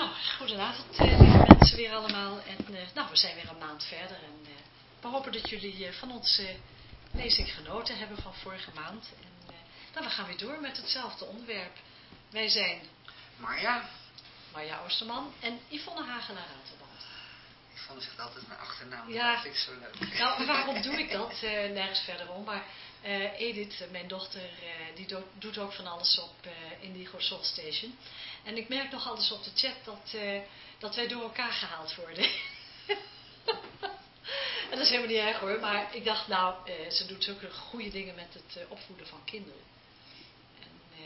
Nou, goedenavond lieve mensen weer allemaal. En we zijn weer een maand verder. En we hopen dat jullie van onze lezing genoten hebben van vorige maand. En we gaan weer door met hetzelfde onderwerp. Wij zijn Marja Oosterman en Yvonne Hagenaar-Ratelband. Yvonne zegt altijd mijn achternaam, ja, dat vind ik zo leuk. Nou, waarom doe ik dat? Nergens verder om. Maar Edith, mijn dochter, die doet ook van alles op Indigo Soul Station. En ik merk nog alles op de chat dat wij door elkaar gehaald worden. En dat is helemaal niet erg hoor. Maar ik dacht, ze doet zulke goede dingen met het opvoeden van kinderen. En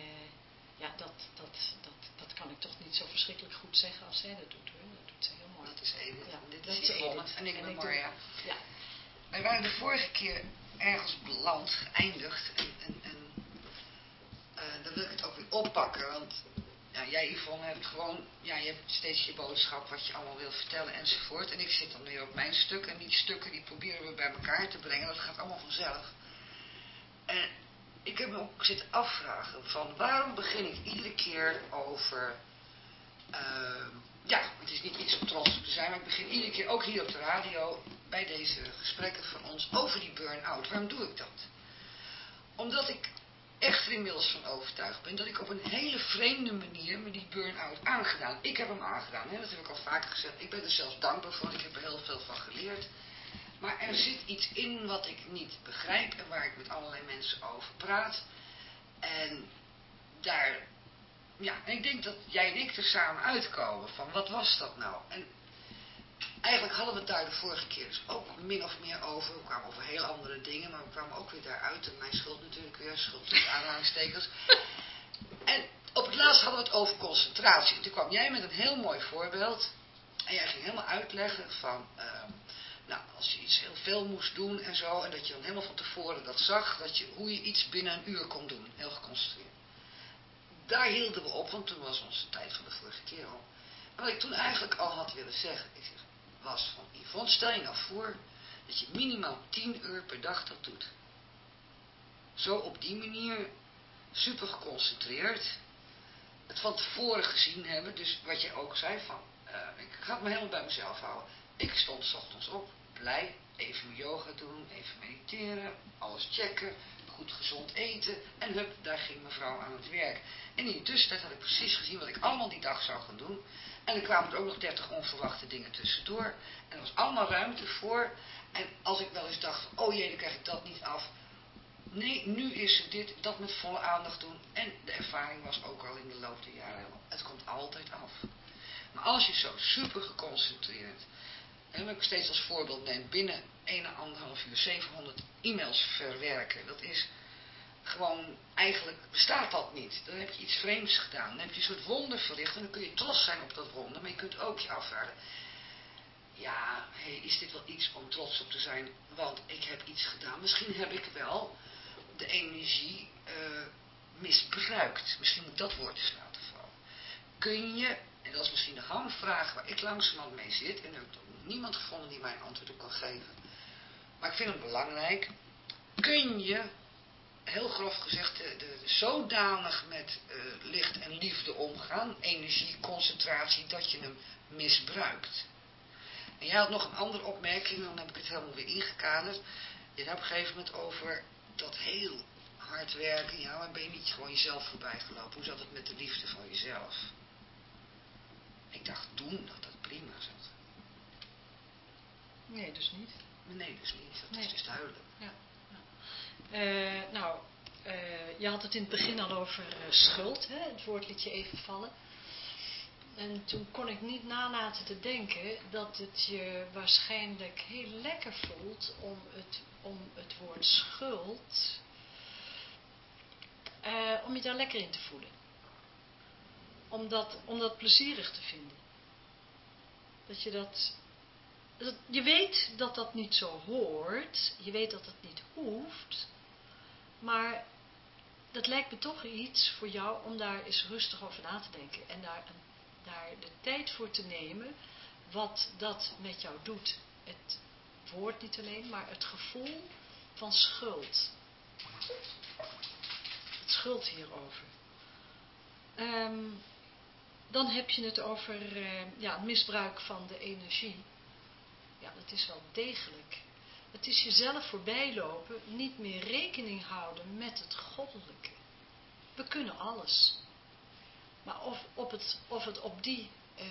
dat kan ik toch niet zo verschrikkelijk goed zeggen als zij dat doet hoor. Dat doet ze heel mooi. Dat is Edith. Ja, dit is Yvonne. En ik ben Marja. Ja. Wij waren de vorige keer ergens beland, geëindigd. En dan wil ik het ook weer oppakken. Want jij Yvonne hebt gewoon, je hebt steeds je boodschap, wat je allemaal wilt vertellen enzovoort. En ik zit dan weer op mijn stuk. En die stukken die proberen we bij elkaar te brengen. Dat gaat allemaal vanzelf. En ik heb me ook zitten afvragen van waarom begin ik iedere keer over... het is niet iets om trots op te zijn, maar ik begin iedere keer ook hier op de radio bij deze gesprekken van ons over die burn-out. Waarom doe ik dat? Omdat ik echt er inmiddels van overtuigd ben dat ik op een hele vreemde manier me die burn-out aangedaan. Ik heb hem aangedaan, dat heb ik al vaker gezegd. Ik ben er zelfs dankbaar voor, ik heb er heel veel van geleerd. Maar er zit iets in wat ik niet begrijp en waar ik met allerlei mensen over praat. En daar... en ik denk dat jij en ik er samen uitkomen van wat was dat nou? En eigenlijk hadden we het daar de vorige keer dus ook min of meer over. We kwamen over heel andere dingen, maar we kwamen ook weer daaruit. En mijn schuld natuurlijk weer, schuld tussen aanhalingstekens. En op het laatst hadden we het over concentratie. En toen kwam jij met een heel mooi voorbeeld. En jij ging helemaal uitleggen van... als je iets heel veel moest doen en zo. En dat je dan helemaal van tevoren dat zag. Hoe je iets binnen een uur kon doen. Heel geconcentreerd. Daar hielden we op, want toen was onze tijd van de vorige keer al. En wat ik toen eigenlijk al had willen zeggen, was van Yvonne, stel je nou voor dat je minimaal 10 uur per dag dat doet. Zo op die manier super geconcentreerd, het van tevoren gezien hebben, dus wat je ook zei van, ik ga het me helemaal bij mezelf houden. Ik stond 's ochtends op, blij, even yoga doen, even mediteren, alles checken, goed gezond eten en hup, daar ging mevrouw aan het werk. En in die tussentijd had ik precies gezien wat ik allemaal die dag zou gaan doen. En er kwamen er ook nog 30 onverwachte dingen tussendoor. En er was allemaal ruimte voor. En als ik wel eens dacht van, oh jee, dan krijg ik dat niet af. Nee, nu is het dit, dat met volle aandacht doen. En de ervaring was ook al in de loop der jaren. Het komt altijd af. Maar als je zo super geconcentreerd, en wat ik steeds als voorbeeld neem, binnen 1,5 uur 700 e-mails verwerken. Dat is gewoon, eigenlijk bestaat dat niet. Dan heb je iets vreemds gedaan. Dan heb je een soort wonder verricht en dan kun je trots zijn op dat wonder. Maar je kunt ook je afvragen, is dit wel iets om trots op te zijn? Want ik heb iets gedaan. Misschien heb ik wel de energie misbruikt. Misschien moet ik dat woord eens laten vallen. Kun je, en dat is misschien de hamvraag waar ik langzamerhand mee zit, en ik heb nog niemand gevonden die mij een antwoord op kan geven. Maar ik vind het belangrijk. Kun je, heel grof gezegd, zodanig met licht en liefde omgaan, energie, concentratie, dat je hem misbruikt? En jij had nog een andere opmerking, dan heb ik het helemaal weer ingekaderd. Je had op een gegeven moment over dat heel hard werken, maar ben je niet gewoon jezelf voorbij gelopen? Hoe zat het met de liefde van jezelf? Ik dacht toen dat dat prima zat. Nee, dus niet. Nee, dus niet. Dat is dus duidelijk. Ja. Je had het in het begin al over schuld, hè? Het woord liet je even vallen. En toen kon ik niet nalaten te denken dat het je waarschijnlijk heel lekker voelt om het woord schuld, om je daar lekker in te voelen. Om dat plezierig te vinden. Dat je je weet dat dat niet zo hoort, je weet dat het niet hoeft, maar dat lijkt me toch iets voor jou om daar eens rustig over na te denken en daar de tijd voor te nemen wat dat met jou doet. Het woord niet alleen, maar het gevoel van schuld. Het schuld hierover. Dan heb je het over het misbruik van de energie. Ja, dat is wel degelijk. Het is jezelf voorbijlopen, niet meer rekening houden met het goddelijke. We kunnen alles. Maar of het op die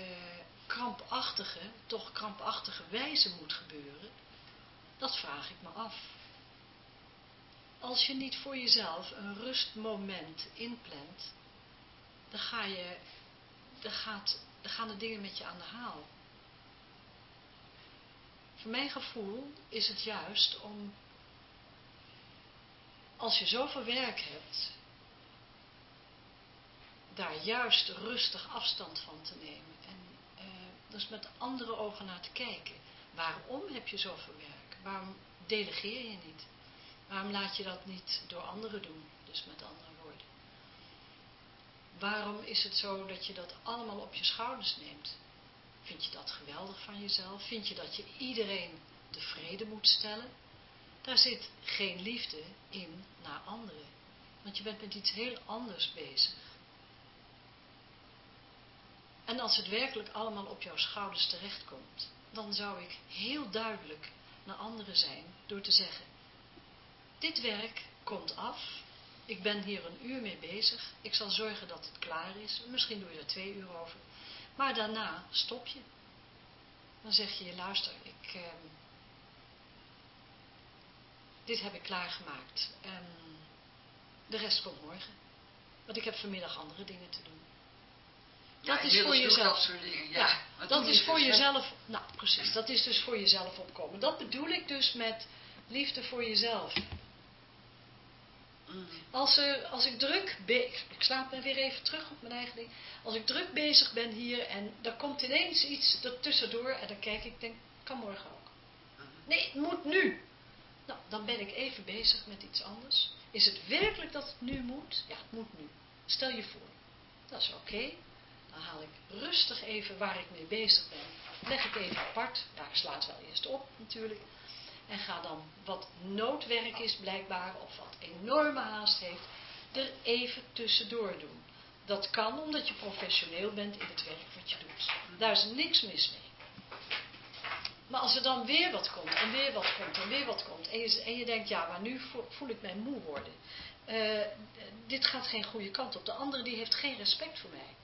krampachtige wijze moet gebeuren, dat vraag ik me af. Als je niet voor jezelf een rustmoment inplant, dan gaan de dingen met je aan de haal. Voor mijn gevoel is het juist om, als je zoveel werk hebt, daar juist rustig afstand van te nemen. En dus met andere ogen naar te kijken. Waarom heb je zoveel werk? Waarom delegeer je niet? Waarom laat je dat niet door anderen doen? Dus met andere woorden. Waarom is het zo dat je dat allemaal op je schouders neemt? Vind je dat geweldig van jezelf? Vind je dat je iedereen tevreden moet stellen? Daar zit geen liefde in naar anderen. Want je bent met iets heel anders bezig. En als het werkelijk allemaal op jouw schouders terechtkomt, dan zou ik heel duidelijk naar anderen zijn door te zeggen: dit werk komt af, ik ben hier een uur mee bezig, ik zal zorgen dat het klaar is, misschien doe je er 2 uur over, maar daarna stop je. Dan zeg je: luister, dit heb ik klaargemaakt en de rest komt morgen, want ik heb vanmiddag andere dingen te doen. Dat is voor jezelf. Dat is voor jezelf. Nou, precies. Dat is dus voor jezelf opkomen. Dat bedoel ik dus met liefde voor jezelf. Als ik druk ik slaap me weer even terug op mijn eigen ding. Als ik druk bezig ben hier en er komt ineens iets ertussendoor en dan kijk ik, denk, kan morgen ook. Nee, het moet nu. Nou, dan ben ik even bezig met iets anders. Is het werkelijk dat het nu moet? Ja, het moet nu. Stel je voor. Dat is oké. Dan haal ik rustig even waar ik mee bezig ben. Leg ik even apart. Ja, ik sla het wel eerst op natuurlijk. En ga dan wat noodwerk is blijkbaar, of wat enorme haast heeft, er even tussendoor doen. Dat kan omdat je professioneel bent in het werk wat je doet. Daar is niks mis mee. Maar als er dan weer wat komt, en weer wat komt, en weer wat komt, en je denkt, ja, maar nu voel ik mij moe worden. Dit gaat geen goede kant op. De andere die heeft geen respect voor mij.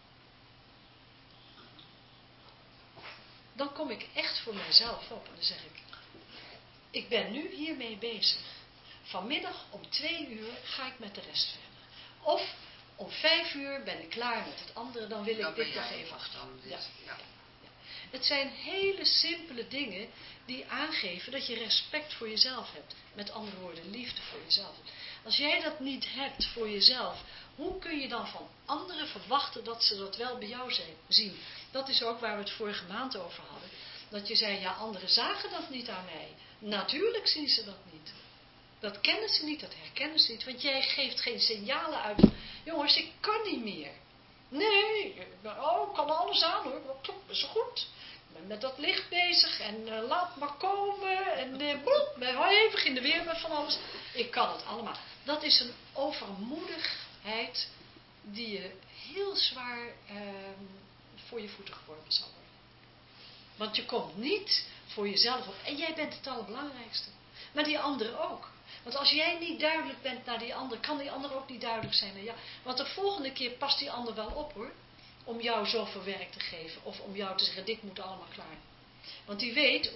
Dan kom ik echt voor mijzelf op en dan zeg ik ben nu hiermee bezig. Vanmiddag om 2 uur ga ik met de rest verder. Of om 5 uur ben ik klaar met het andere, dan wil ik dit nog even afstaan. Ja. Het zijn hele simpele dingen die aangeven dat je respect voor jezelf hebt. Met andere woorden, liefde voor jezelf. Als jij dat niet hebt voor jezelf, hoe kun je dan van anderen verwachten dat ze dat wel bij jou zien? Dat is ook waar we het vorige maand over hadden. Dat je zei, ja, anderen zagen dat niet aan mij. Natuurlijk zien ze dat niet. Dat kennen ze niet, dat herkennen ze niet. Want jij geeft geen signalen uit. Jongens, ik kan niet meer. Nee, ik kan alles aan hoor. Dat is goed. Ik ben met dat licht bezig en laat maar komen. En ben hevig in de weer met van alles. Ik kan het allemaal. Dat is een overmoedigheid die je heel zwaar voor je voeten geworpen zal worden. Want je komt niet voor jezelf op. En jij bent het allerbelangrijkste. Maar die anderen ook. Want als jij niet duidelijk bent naar die ander, kan die ander ook niet duidelijk zijn naar jou. Want de volgende keer past die ander wel op hoor. Om jou zoveel werk te geven. Of om jou te zeggen, dit moet allemaal klaar. Want die weet,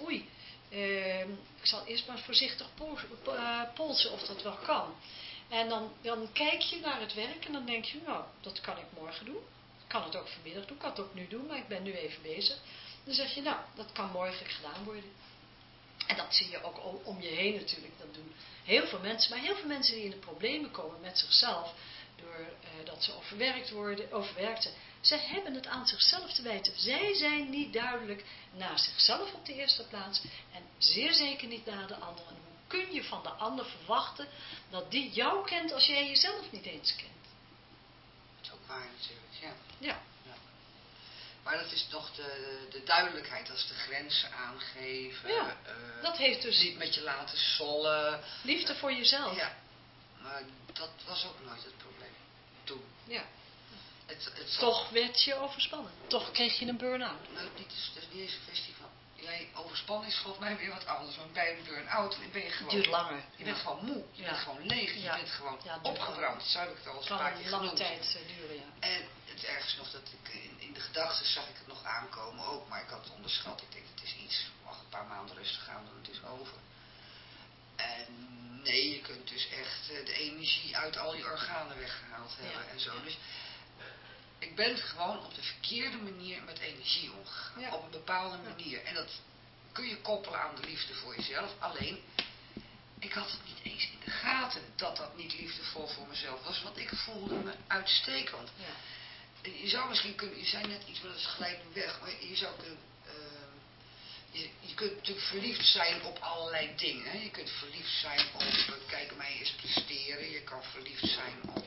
ik zal eerst maar voorzichtig polsen of dat wel kan. En dan kijk je naar het werk en dan denk je, nou, dat kan ik morgen doen. Ik kan het ook vanmiddag doen, ik kan het ook nu doen, maar ik ben nu even bezig. Dan zeg je, nou, dat kan morgen gedaan worden. En dat zie je ook om je heen natuurlijk. Dat doen heel veel mensen. Maar heel veel mensen die in de problemen komen met zichzelf. Doordat ze overwerkt zijn. Ze hebben het aan zichzelf te wijten. Zij zijn niet duidelijk naar zichzelf op de eerste plaats. En zeer zeker niet naar de anderen. Hoe kun je van de ander verwachten dat die jou kent als jij jezelf niet eens kent? Dat is ook waar natuurlijk, ja. Ja. Maar dat is toch de duidelijkheid, als de grenzen aangeven. Ja, dat heeft dus... Niet met je laten sollen. Liefde voor jezelf. Ja, maar dat was ook nooit het probleem. Toen. Ja. Toch werd je overspannen. Toch kreeg je een burn-out. Nou, het is niet eens een kwestie van... Jij overspannen is volgens mij weer wat anders. Want bij een burn-out ben je gewoon... Het duurt langer. Je bent gewoon moe. Je bent gewoon leeg. Je bent gewoon opgebrand. Zo heb ik het al eens een paar keer genoemd. Lange tijd duren, ja. En het ergste nog dat ik in de gedachten zag ik het nog aankomen ook. Maar ik had het onderschat. Ik denk het is iets. Mag een paar maanden rustig gaan, dan het is over. En nee, je kunt dus echt de energie uit al je organen weggehaald hebben en zo. Dus ik ben gewoon op de verkeerde manier met energie omgegaan. Ja. Op een bepaalde manier. En dat kun je koppelen aan de liefde voor jezelf. Alleen, ik had het niet eens in de gaten dat dat niet liefdevol voor mezelf was. Want ik voelde me uitstekend. Ja. Je zou misschien kunnen, je zei net iets, maar dat is gelijk nu weg. Maar je zou kunnen... Je kunt natuurlijk verliefd zijn op allerlei dingen. Hè? Je kunt verliefd zijn op, kijk mij eens presteren. Je kan verliefd zijn op,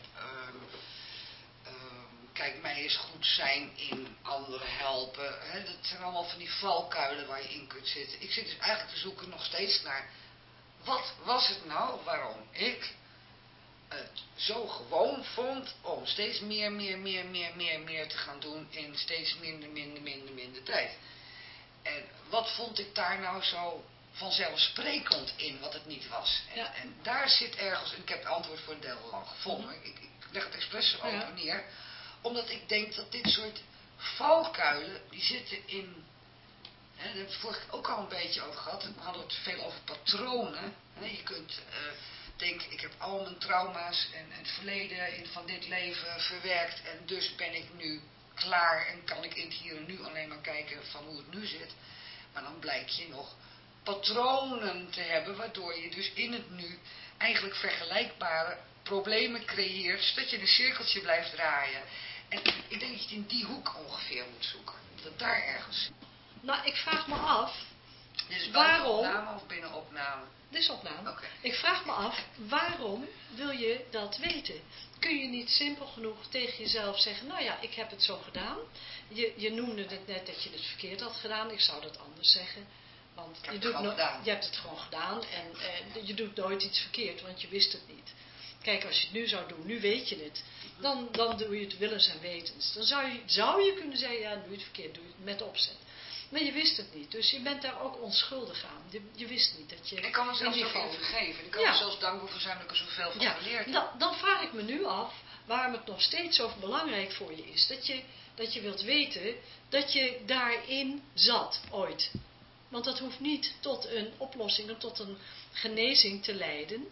kijk mij eens goed zijn in anderen helpen. Hè? Dat zijn allemaal van die valkuilen waar je in kunt zitten. Ik zit dus eigenlijk te zoeken nog steeds naar, wat was het nou waarom ik het zo gewoon vond om steeds meer te gaan doen in steeds minder tijd. En wat vond ik daar nou zo vanzelfsprekend in, wat het niet was? En daar zit ergens, en ik heb het antwoord voor een deel lang gevonden, ik leg het expres zo open neer, omdat ik denk dat dit soort valkuilen, die zitten in, daar hebben we het vorige keer ook al een beetje over gehad, we hadden het veel over patronen. Je kunt denken, ik heb al mijn trauma's en het verleden van dit leven verwerkt en dus ben ik nu klaar en kan ik in het hier en nu alleen maar kijken van hoe het nu zit. Maar dan blijkt je nog patronen te hebben, waardoor je dus in het nu eigenlijk vergelijkbare problemen creëert, zodat je een cirkeltje blijft draaien. En ik denk dat je het in die hoek ongeveer moet zoeken. Dat daar ergens. Nou, ik vraag me af, dus waarom... opname of binnen opname? Dit is opname. Okay. Ik vraag me af, waarom wil je dat weten? Kun je niet simpel genoeg tegen jezelf zeggen, nou ja, ik heb het zo gedaan. Je noemde het net dat je het verkeerd had gedaan. Ik zou dat anders zeggen. Want je hebt het gewoon gedaan en je doet nooit iets verkeerd, want je wist het niet. Kijk, als je het nu zou doen, nu weet je het. Dan doe je het willens en wetens. Dan zou je kunnen zeggen, ja, doe je het verkeerd, doe je het met opzet. Maar je wist het niet, dus je bent daar ook onschuldig aan. Je wist niet dat je... Ik kan mezelf ook even vergeven. Ik kan er zelfs dankbaar voor zijn dat ik er zoveel van geleerd heb. Dan vraag ik me nu af waarom het nog steeds zo belangrijk voor je is. Dat je wilt weten dat je daarin zat ooit. Want dat hoeft niet tot een oplossing of tot een genezing te leiden.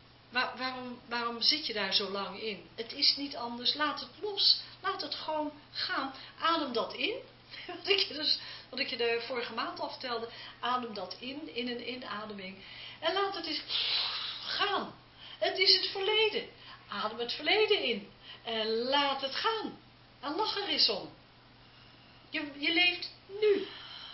Waarom zit je daar zo lang in? Het is niet anders. Laat het los. Laat het gewoon gaan. Adem dat in. Wat ik je de vorige maand al vertelde. Adem dat in een inademing. En laat het eens gaan. Het is het verleden. Adem het verleden in. En laat het gaan. En lach er eens om. Je leeft nu.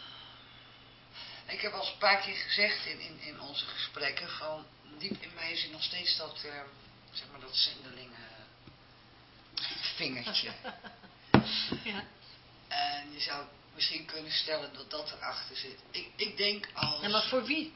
Ik heb al een paar keer gezegd in onze gesprekken van diep in mij zit nog steeds dat, zeg maar dat zendelingen vingertje. Ja. En je zou misschien kunnen stellen dat dat erachter zit. Ik denk als... En maar voor wie?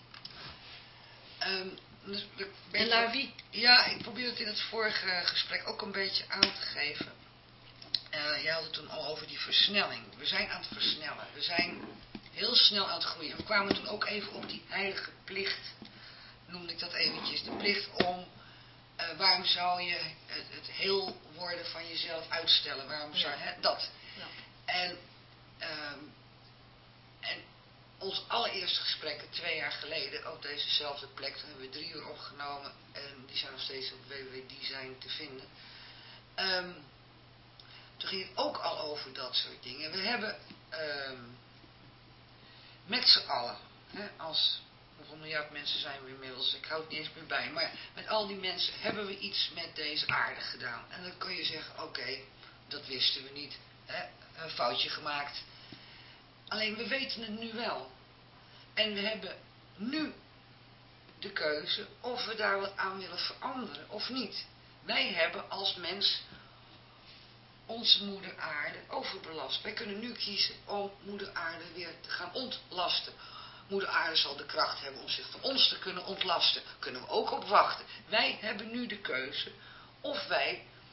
Dus en naar wie? Ja, ik probeer het in het vorige gesprek ook een beetje aan te geven. Jij had het toen al over die versnelling. We zijn aan het versnellen. We zijn heel snel aan het groeien. We kwamen toen ook even op die heilige plicht. Noemde ik dat eventjes. De plicht om... waarom zou je het heel worden van jezelf uitstellen? Waarom zou je dat? Ja. En ons allereerste gesprekken 2 jaar geleden op dezezelfde plek, toen hebben we 3 uur opgenomen en die zijn nog steeds op www.design te vinden. Toen ging het ook al over dat soort dingen. We hebben met z'n allen, hoeveel miljard mensen zijn we inmiddels, ik houd het niet eens meer bij, maar met al die mensen hebben we iets met deze aarde gedaan. En dan kun je zeggen, oké, dat wisten we niet, een foutje gemaakt. Alleen we weten het nu wel. En we hebben nu de keuze of we daar wat aan willen veranderen of niet. Wij hebben als mens onze moeder aarde overbelast. Wij kunnen nu kiezen om moeder aarde weer te gaan ontlasten. Moeder aarde zal de kracht hebben om zich van ons te kunnen ontlasten. Kunnen we ook op wachten. Wij hebben nu de keuze of wij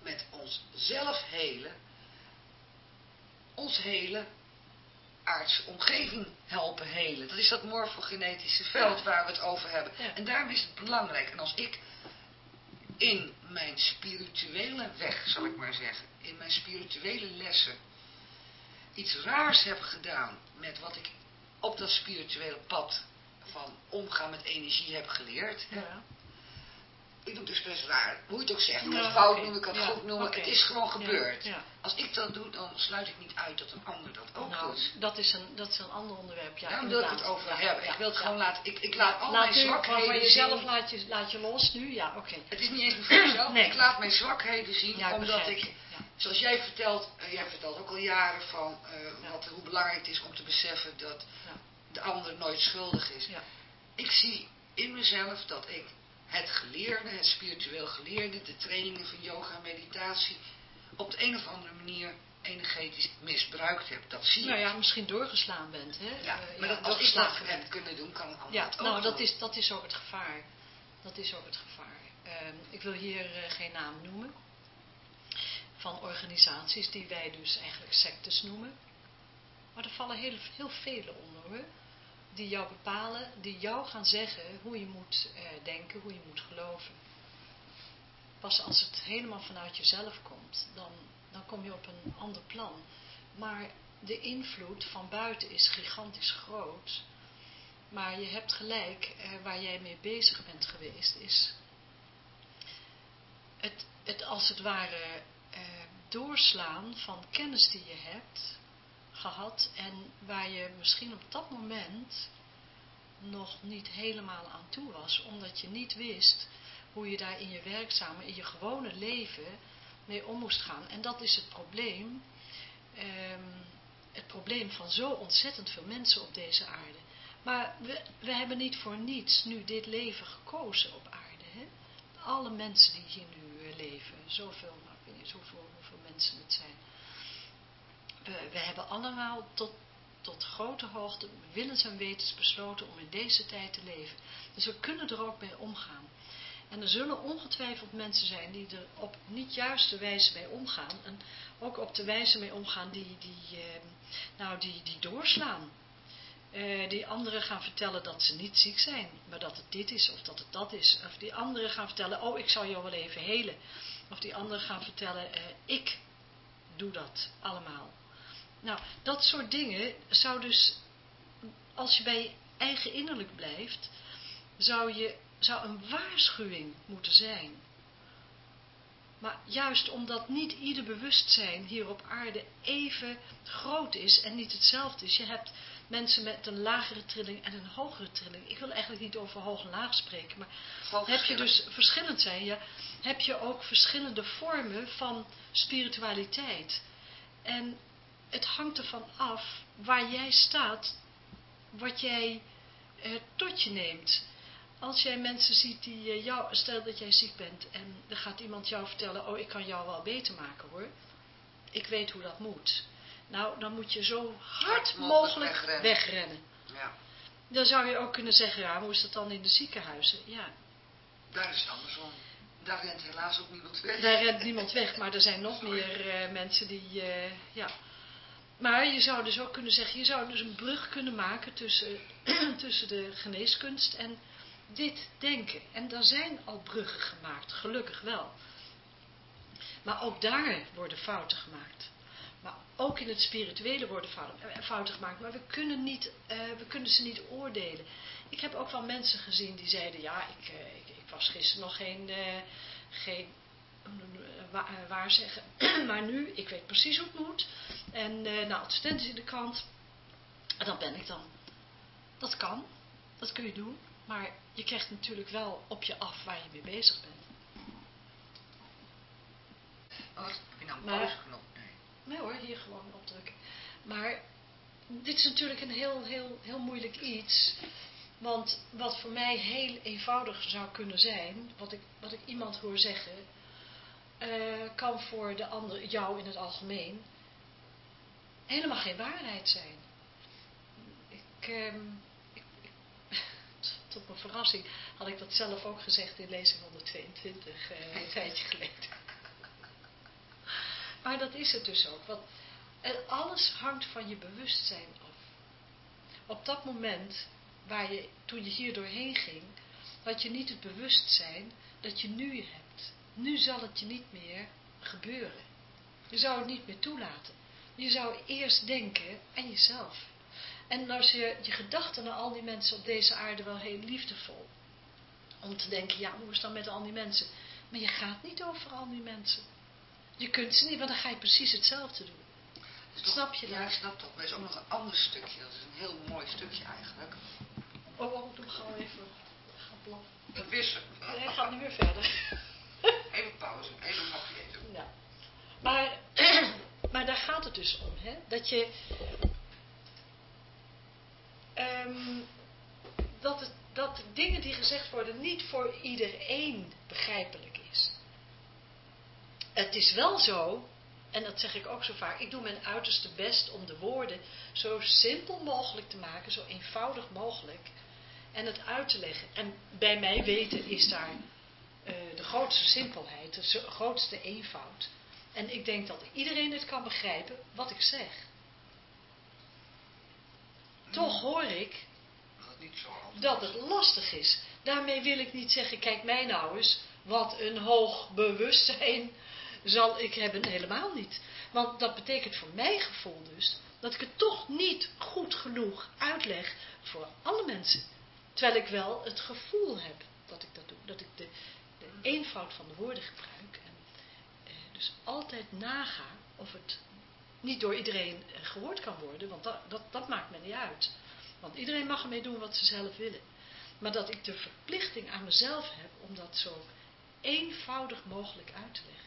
met onszelf helen, ons hele aardse omgeving helpen helen. Dat is dat morfogenetische veld waar we het over hebben. Ja. En daarom is het belangrijk. En als ik in mijn spirituele weg, zal ik maar zeggen, in mijn spirituele lessen iets raars heb gedaan met wat ik op dat spirituele pad van omgaan met energie heb geleerd. Hè? Ja. Ik doe het dus best raar. Hoe je het ook zegt. Ik kan Ja, het fout oké. noemen, ik kan het Ja, goed noemen. oké. Het is gewoon gebeurd. Ja. Als ik dat doe, dan sluit ik niet uit dat een ander dat ook Nou, doet. dat is een ander onderwerp. Ja, Daarom wil ik het inderdaad. over Ja, hebben. ja, Ik wil het ja. gewoon laten. Ik laat al Laat mijn u zwakheden van jezelf zien. laat je los nu. Ja, oké. Het is niet eens voor mezelf. Nee. Ik laat mijn zwakheden zien. Ja, omdat begrijp ik, je. Ja. zoals jij vertelt ook al jaren van Ja. hoe belangrijk het is om te beseffen dat Ja. de ander nooit schuldig is. Ja. Ik zie in mezelf dat ik het geleerde, het spiritueel geleerde, de trainingen van yoga en meditatie, op de een of andere manier energetisch misbruikt heb. Dat zie Nou ik. ja, misschien doorgeslaan bent. Hè? Ja, maar Ja, dat, als ik dat doorgeslagen heb bent. kunnen doen, kan een ander Ja, het ook nou doen. dat is ook het gevaar. Dat is ook het gevaar. Ik wil hier geen naam noemen. Van organisaties die wij dus eigenlijk sectes noemen. Maar er vallen heel vele onder hoor. Die jou bepalen, die jou gaan zeggen hoe je moet denken, hoe je moet geloven. Pas als het helemaal vanuit jezelf komt, dan kom je op een ander plan. Maar de invloed van buiten is gigantisch groot. Maar je hebt gelijk, waar jij mee bezig bent geweest, is het als het ware doorslaan van kennis die je hebt gehad en waar je misschien op dat moment nog niet helemaal aan toe was, omdat je niet wist hoe je daar in je werkzame, in je gewone leven mee om moest gaan. En dat is het probleem. Het probleem van zo ontzettend veel mensen op deze aarde. Maar we hebben niet voor niets nu dit leven gekozen op aarde. Hè? Alle mensen die hier nu leven, zoveel, nou, ik weet niet hoeveel mensen het zijn. We hebben allemaal tot grote hoogte willens en wetens besloten om in deze tijd te leven. Dus we kunnen er ook mee omgaan. En er zullen ongetwijfeld mensen zijn die er op niet juiste wijze mee omgaan. En ook op de wijze mee omgaan die doorslaan. Die anderen gaan vertellen dat ze niet ziek zijn, maar dat het dit is of dat het dat is. Of die anderen gaan vertellen, oh ik zal jou wel even helen. Of die anderen gaan vertellen, ik doe dat allemaal. Nou, dat soort dingen zou dus, als je bij je eigen innerlijk blijft, zou een waarschuwing moeten zijn. Maar juist omdat niet ieder bewustzijn hier op aarde even groot is en niet hetzelfde is. Je hebt mensen met een lagere trilling en een hogere trilling. Ik wil eigenlijk niet over hoog en laag spreken, maar heb je dus verschillend zijn, ja, heb je ook verschillende vormen van spiritualiteit. En het hangt ervan af waar jij staat, wat jij tot je neemt. Als jij mensen ziet die stel dat jij ziek bent en er gaat iemand jou vertellen, oh ik kan jou wel beter maken hoor. Ik weet hoe dat moet. Nou, dan moet je zo hard mogelijk wegrennen. Ja. Dan zou je ook kunnen zeggen, ja, hoe is dat dan in de ziekenhuizen? Ja. Daar is het andersom. Daar rent helaas ook niemand weg. Daar rent niemand weg, maar er zijn nog meer mensen die, ja. Maar je zou dus ook kunnen zeggen, je zou dus een brug kunnen maken tussen de geneeskunst en dit denken. En daar zijn al bruggen gemaakt, gelukkig wel. Maar ook daar worden fouten gemaakt. Maar ook in het spirituele worden fouten gemaakt. Maar we kunnen ze niet oordelen. Ik heb ook wel mensen gezien die zeiden, ja, ik was gisteren nog geen waarzeggen. Maar nu, ik weet precies hoe het moet. En nou, het stand is in de krant. En dat ben ik dan. Dat kan. Dat kun je doen. Maar je krijgt natuurlijk wel op je af waar je mee bezig bent. Oh, heb je nou een pauzeknop? Nee hoor, hier gewoon opdrukken. Maar dit is natuurlijk een heel moeilijk iets. Want wat voor mij heel eenvoudig zou kunnen zijn, wat ik iemand hoor zeggen, kan voor de ander, jou in het algemeen, helemaal geen waarheid zijn. Tot mijn verrassing had ik dat zelf ook gezegd in lezing 122 een tijdje geleden. Maar dat is het dus ook. Want alles hangt van je bewustzijn af. Op dat moment, toen je hier doorheen ging, had je niet het bewustzijn dat je nu hebt. Nu zal het je niet meer gebeuren. Je zou het niet meer toelaten. Je zou eerst denken aan jezelf. En als je gedachten aan al die mensen op deze aarde wel heel liefdevol. Om te denken, ja, hoe is het dan met al die mensen? Maar je gaat niet over al die mensen. Je kunt ze niet, want dan ga je precies hetzelfde doen. Snap je dat? Ja, ik snap dat. Maar er is ook nog een ander stukje. Dat is een heel mooi stukje eigenlijk. Oh, doe gauw even. Ga blaffen. Dat wist ze. Nee, gaat nu weer verder. Even pauze. Even een hapje eten. Ja. Maar daar gaat het dus om, hè? Dat je... dat de dingen die gezegd worden niet voor iedereen begrijpelijk is. Het is wel zo, en dat zeg ik ook zo vaak, ik doe mijn uiterste best om de woorden zo simpel mogelijk te maken, zo eenvoudig mogelijk, en het uit te leggen. En bij mij weten is daar de grootste simpelheid, de grootste eenvoud. En ik denk dat iedereen het kan begrijpen wat ik zeg. Toch hoor ik dat het lastig is. Daarmee wil ik niet zeggen, kijk mij nou eens, wat een hoog bewustzijn zal ik hebben. Helemaal niet. Want dat betekent voor mijn gevoel dus, dat ik het toch niet goed genoeg uitleg voor alle mensen. Terwijl ik wel het gevoel heb dat ik dat doe. Dat ik de eenvoud van de woorden gebruik. En dus altijd naga of het niet door iedereen gehoord kan worden. Want dat maakt me niet uit. Want iedereen mag ermee doen wat ze zelf willen. Maar dat ik de verplichting aan mezelf heb om dat zo eenvoudig mogelijk uit te leggen.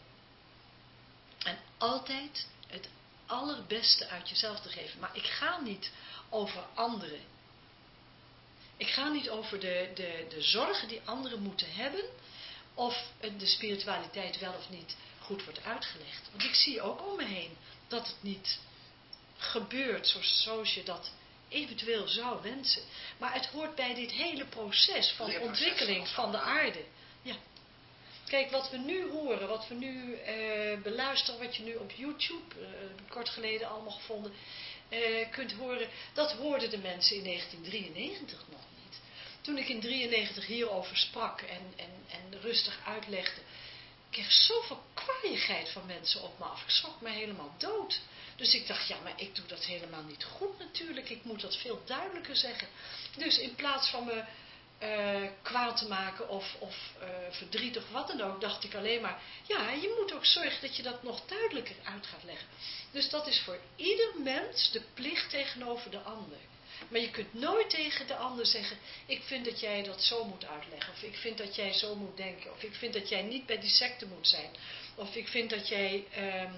En altijd het allerbeste uit jezelf te geven. Maar ik ga niet over anderen. Ik ga niet over de zorgen die anderen moeten hebben. Of de spiritualiteit wel of niet goed wordt uitgelegd. Want ik zie ook om me heen dat het niet gebeurt zoals je dat eventueel zou wensen. Maar het hoort bij dit hele proces van ontwikkeling van de aarde. Ja. Kijk, wat we nu horen, wat we nu beluisteren, wat je nu op YouTube, kort geleden allemaal gevonden, kunt horen, dat hoorden de mensen in 1993 nog niet. Toen ik in 1993 hierover sprak en rustig uitlegde, ik kreeg zoveel kwaaiigheid van mensen op me af. Ik schrok me helemaal dood. Dus ik dacht, ja, maar ik doe dat helemaal niet goed natuurlijk. Ik moet dat veel duidelijker zeggen. Dus in plaats van me kwaad te maken of verdrietig of wat dan ook, dacht ik alleen maar, ja, je moet ook zorgen dat je dat nog duidelijker uit gaat leggen. Dus dat is voor ieder mens de plicht tegenover de ander. Maar je kunt nooit tegen de ander zeggen, ik vind dat jij dat zo moet uitleggen. Of ik vind dat jij zo moet denken. Of ik vind dat jij niet bij die secte moet zijn. Of ik vind dat jij,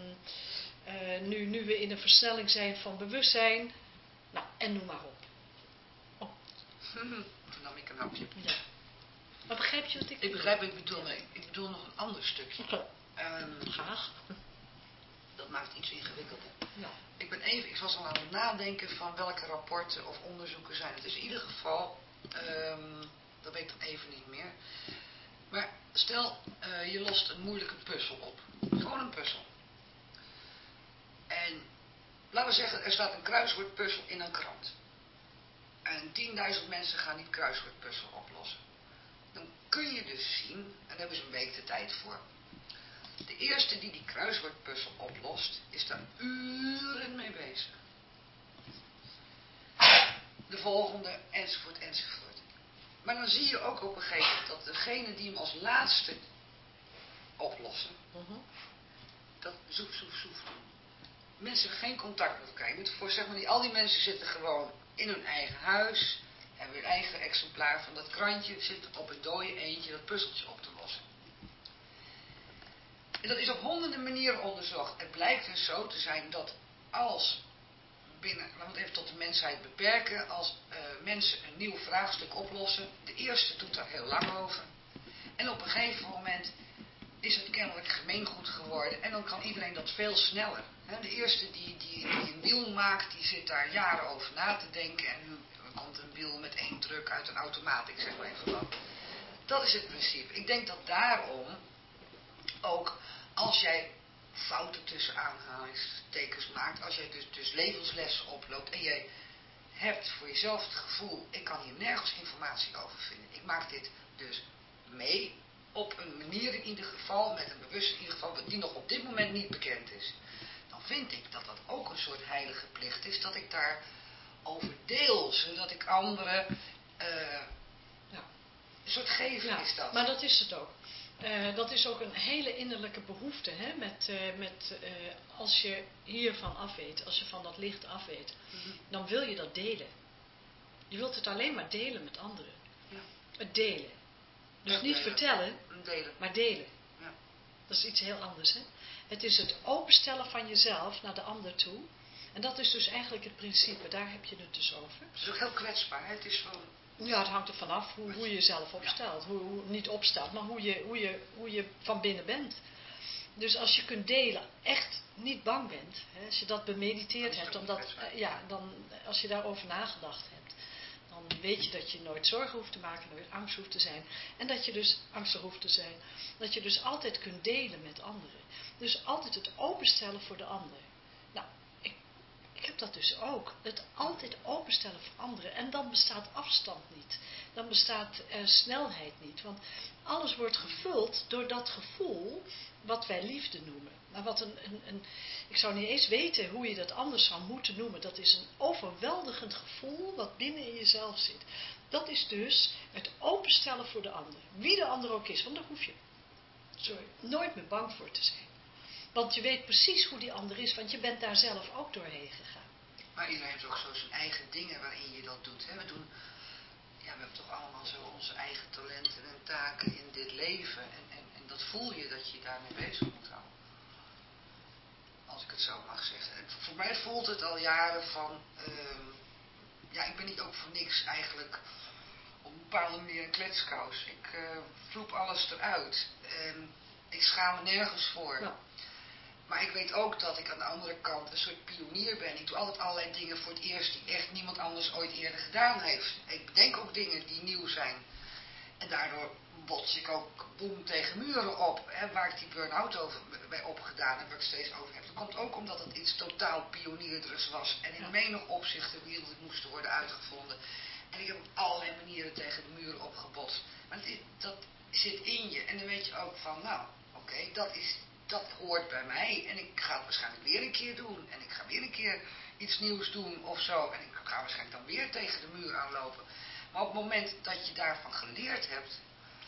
nu we in een versnelling zijn van bewustzijn. Nou, en noem maar op. Toen nam ik een hapje. Ja. Maar begrijp je wat ik bedoel? Ik begrijp wat ik bedoel, maar ik bedoel nog een ander stukje. Graag. Dat maakt het iets ingewikkelder. Ja. Ik was al aan het nadenken van welke rapporten of onderzoeken zijn het. Dus in ieder geval, dat weet ik dan even niet meer. Maar stel, je lost een moeilijke puzzel op. Gewoon een puzzel. En laten we zeggen, er staat een kruiswoordpuzzel in een krant. En 10.000 mensen gaan die kruiswoordpuzzel oplossen. Dan kun je dus zien, en daar hebben ze een week de tijd voor. De eerste die kruiswoordpuzzel oplost, is daar uren mee bezig. De volgende, enzovoort, enzovoort. Maar dan zie je ook op een gegeven moment dat degene die hem als laatste oplossen, dat zoef, zoef, zoef. Mensen hebben geen contact met elkaar. Je moet ervoor zeggen, al die mensen zitten gewoon in hun eigen huis, hebben hun eigen exemplaar van dat krantje, zitten op het dode eentje dat puzzeltje op te lossen. En dat is op honderden manieren onderzocht. Het blijkt dus zo te zijn dat als laten we het even tot de mensheid beperken, als mensen een nieuw vraagstuk oplossen, de eerste doet daar heel lang over. En op een gegeven moment is het kennelijk gemeengoed geworden en dan kan iedereen dat veel sneller. De eerste die een wiel maakt, die zit daar jaren over na te denken en nu komt een wiel met 1 druk uit een automaat, ik zeg maar even wat. Dat is het principe. Ik denk dat daarom ook, als jij fouten tussen aanhalingstekens maakt. Als jij dus levenslessen oploopt en jij hebt voor jezelf het gevoel, ik kan hier nergens informatie over vinden. Ik maak dit dus mee op een manier in ieder geval, met een bewustzijn in ieder geval, die nog op dit moment niet bekend is. Dan vind ik dat dat ook een soort heilige plicht is, dat ik daar over deel, zodat ik anderen, een soort geven is dat. Maar dat is het ook. Dat is ook een hele innerlijke behoefte, hè? Als je hiervan af weet, als je van dat licht af weet, dan wil je dat delen. Je wilt het alleen maar delen met anderen. Ja. Het delen. Dus ja, niet vertellen, delen. maar delen. Ja. Dat is iets heel anders, hè? Het is het openstellen van jezelf naar de ander toe. En dat is dus eigenlijk het principe, daar heb je het dus over. Het is ook heel kwetsbaar, hè? Het is gewoon... Ja, het hangt er vanaf hoe je jezelf opstelt. Hoe niet opstelt, maar hoe je van binnen bent. Dus als je kunt delen, echt niet bang bent. Hè, als je dat bemediteerd hebt, als je daarover nagedacht hebt. Dan weet je dat je nooit zorgen hoeft te maken, nooit angst hoeft te zijn. En dat je dus angstig hoeft te zijn. Dat je dus altijd kunt delen met anderen. Dus altijd het openstellen voor de ander. Nou, ik heb dat dus ook. Het altijd openstellen voor anderen. En dan bestaat afstand niet. Dan bestaat snelheid niet. Want alles wordt gevuld door dat gevoel wat wij liefde noemen. Maar wat ik zou niet eens weten hoe je dat anders zou moeten noemen. Dat is een overweldigend gevoel wat binnen in jezelf zit. Dat is dus het openstellen voor de ander. Wie de ander ook is. Want daar hoef je nooit meer bang voor te zijn. Want je weet precies hoe die ander is, want je bent daar zelf ook doorheen gegaan. Maar iedereen heeft ook zo zijn eigen dingen waarin je dat doet. Hè? We hebben toch allemaal zo onze eigen talenten en taken in dit leven. En dat voel je dat je daarmee bezig moet houden. Als ik het zo mag zeggen. Voor mij voelt het al jaren van... ik ben niet ook voor niks eigenlijk op een bepaalde manier een kletskous. Ik vloep alles eruit. Ik schaam me nergens voor. Ja. Maar ik weet ook dat ik aan de andere kant een soort pionier ben. Ik doe altijd allerlei dingen voor het eerst die echt niemand anders ooit eerder gedaan heeft. Ik bedenk ook dingen die nieuw zijn. En daardoor bots ik ook boem tegen muren op. Hè, waar ik die burn-out bij opgedaan heb, waar ik steeds over heb. Dat komt ook omdat het iets totaal pionierders was. En in menig opzichten wereldlijk moesten worden uitgevonden. En ik heb op allerlei manieren tegen de muren opgebotst. Maar dat zit in je. En dan weet je ook van, oké, dat hoort bij mij. En ik ga het waarschijnlijk weer een keer doen. En ik ga weer een keer iets nieuws doen of zo. En ik ga waarschijnlijk dan weer tegen de muur aanlopen. Maar op het moment dat je daarvan geleerd hebt,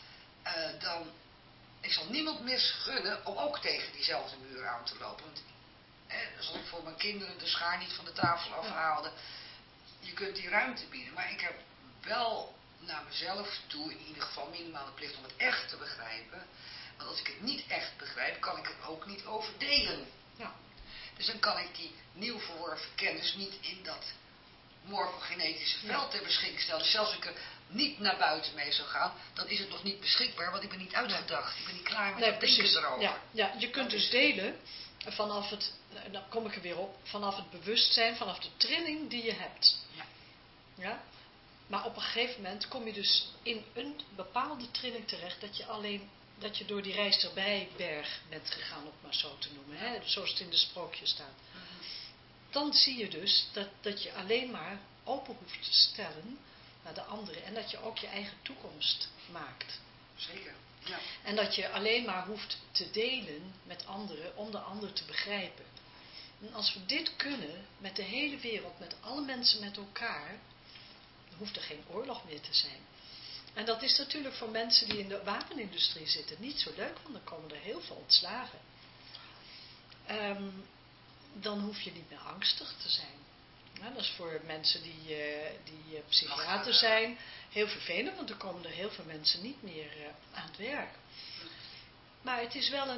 dan... Ik zal niemand misgunnen om ook tegen diezelfde muur aan te lopen. Want als ik voor mijn kinderen de schaar niet van de tafel afhaalde, je kunt die ruimte bieden. Maar ik heb wel naar mezelf toe, in ieder geval minimaal de plicht om het echt te begrijpen. Want als ik het niet echt begrijp, kan ik het ook niet overdelen. Ja. Dus dan kan ik die nieuw verworven kennis niet in dat morfogenetische veld ter beschikking stellen. Dus zelfs als ik er niet naar buiten mee zou gaan, dan is het nog niet beschikbaar, want ik ben niet uitgedacht. Ik ben niet klaar met het denken erover. Ja, je kunt dus delen vanaf het, dan kom ik er weer op, vanaf het bewustzijn, vanaf de trilling die je hebt. Ja? Maar op een gegeven moment kom je dus in een bepaalde trilling terecht dat je door die reis erbij berg bent gegaan, om het maar zo te noemen. Hè? Zoals het in de sprookjes staat. Dan zie je dus dat je alleen maar open hoeft te stellen naar de anderen. En dat je ook je eigen toekomst maakt. Zeker, ja. En dat je alleen maar hoeft te delen met anderen om de ander te begrijpen. En als we dit kunnen, met de hele wereld, met alle mensen met elkaar, dan hoeft er geen oorlog meer te zijn. En dat is natuurlijk voor mensen die in de wapenindustrie zitten niet zo leuk, want dan komen er heel veel ontslagen. Dan hoef je niet meer angstig te zijn. Ja, dat is voor mensen die psychiater zijn heel vervelend, want er komen er heel veel mensen niet meer aan het werk. Maar het is wel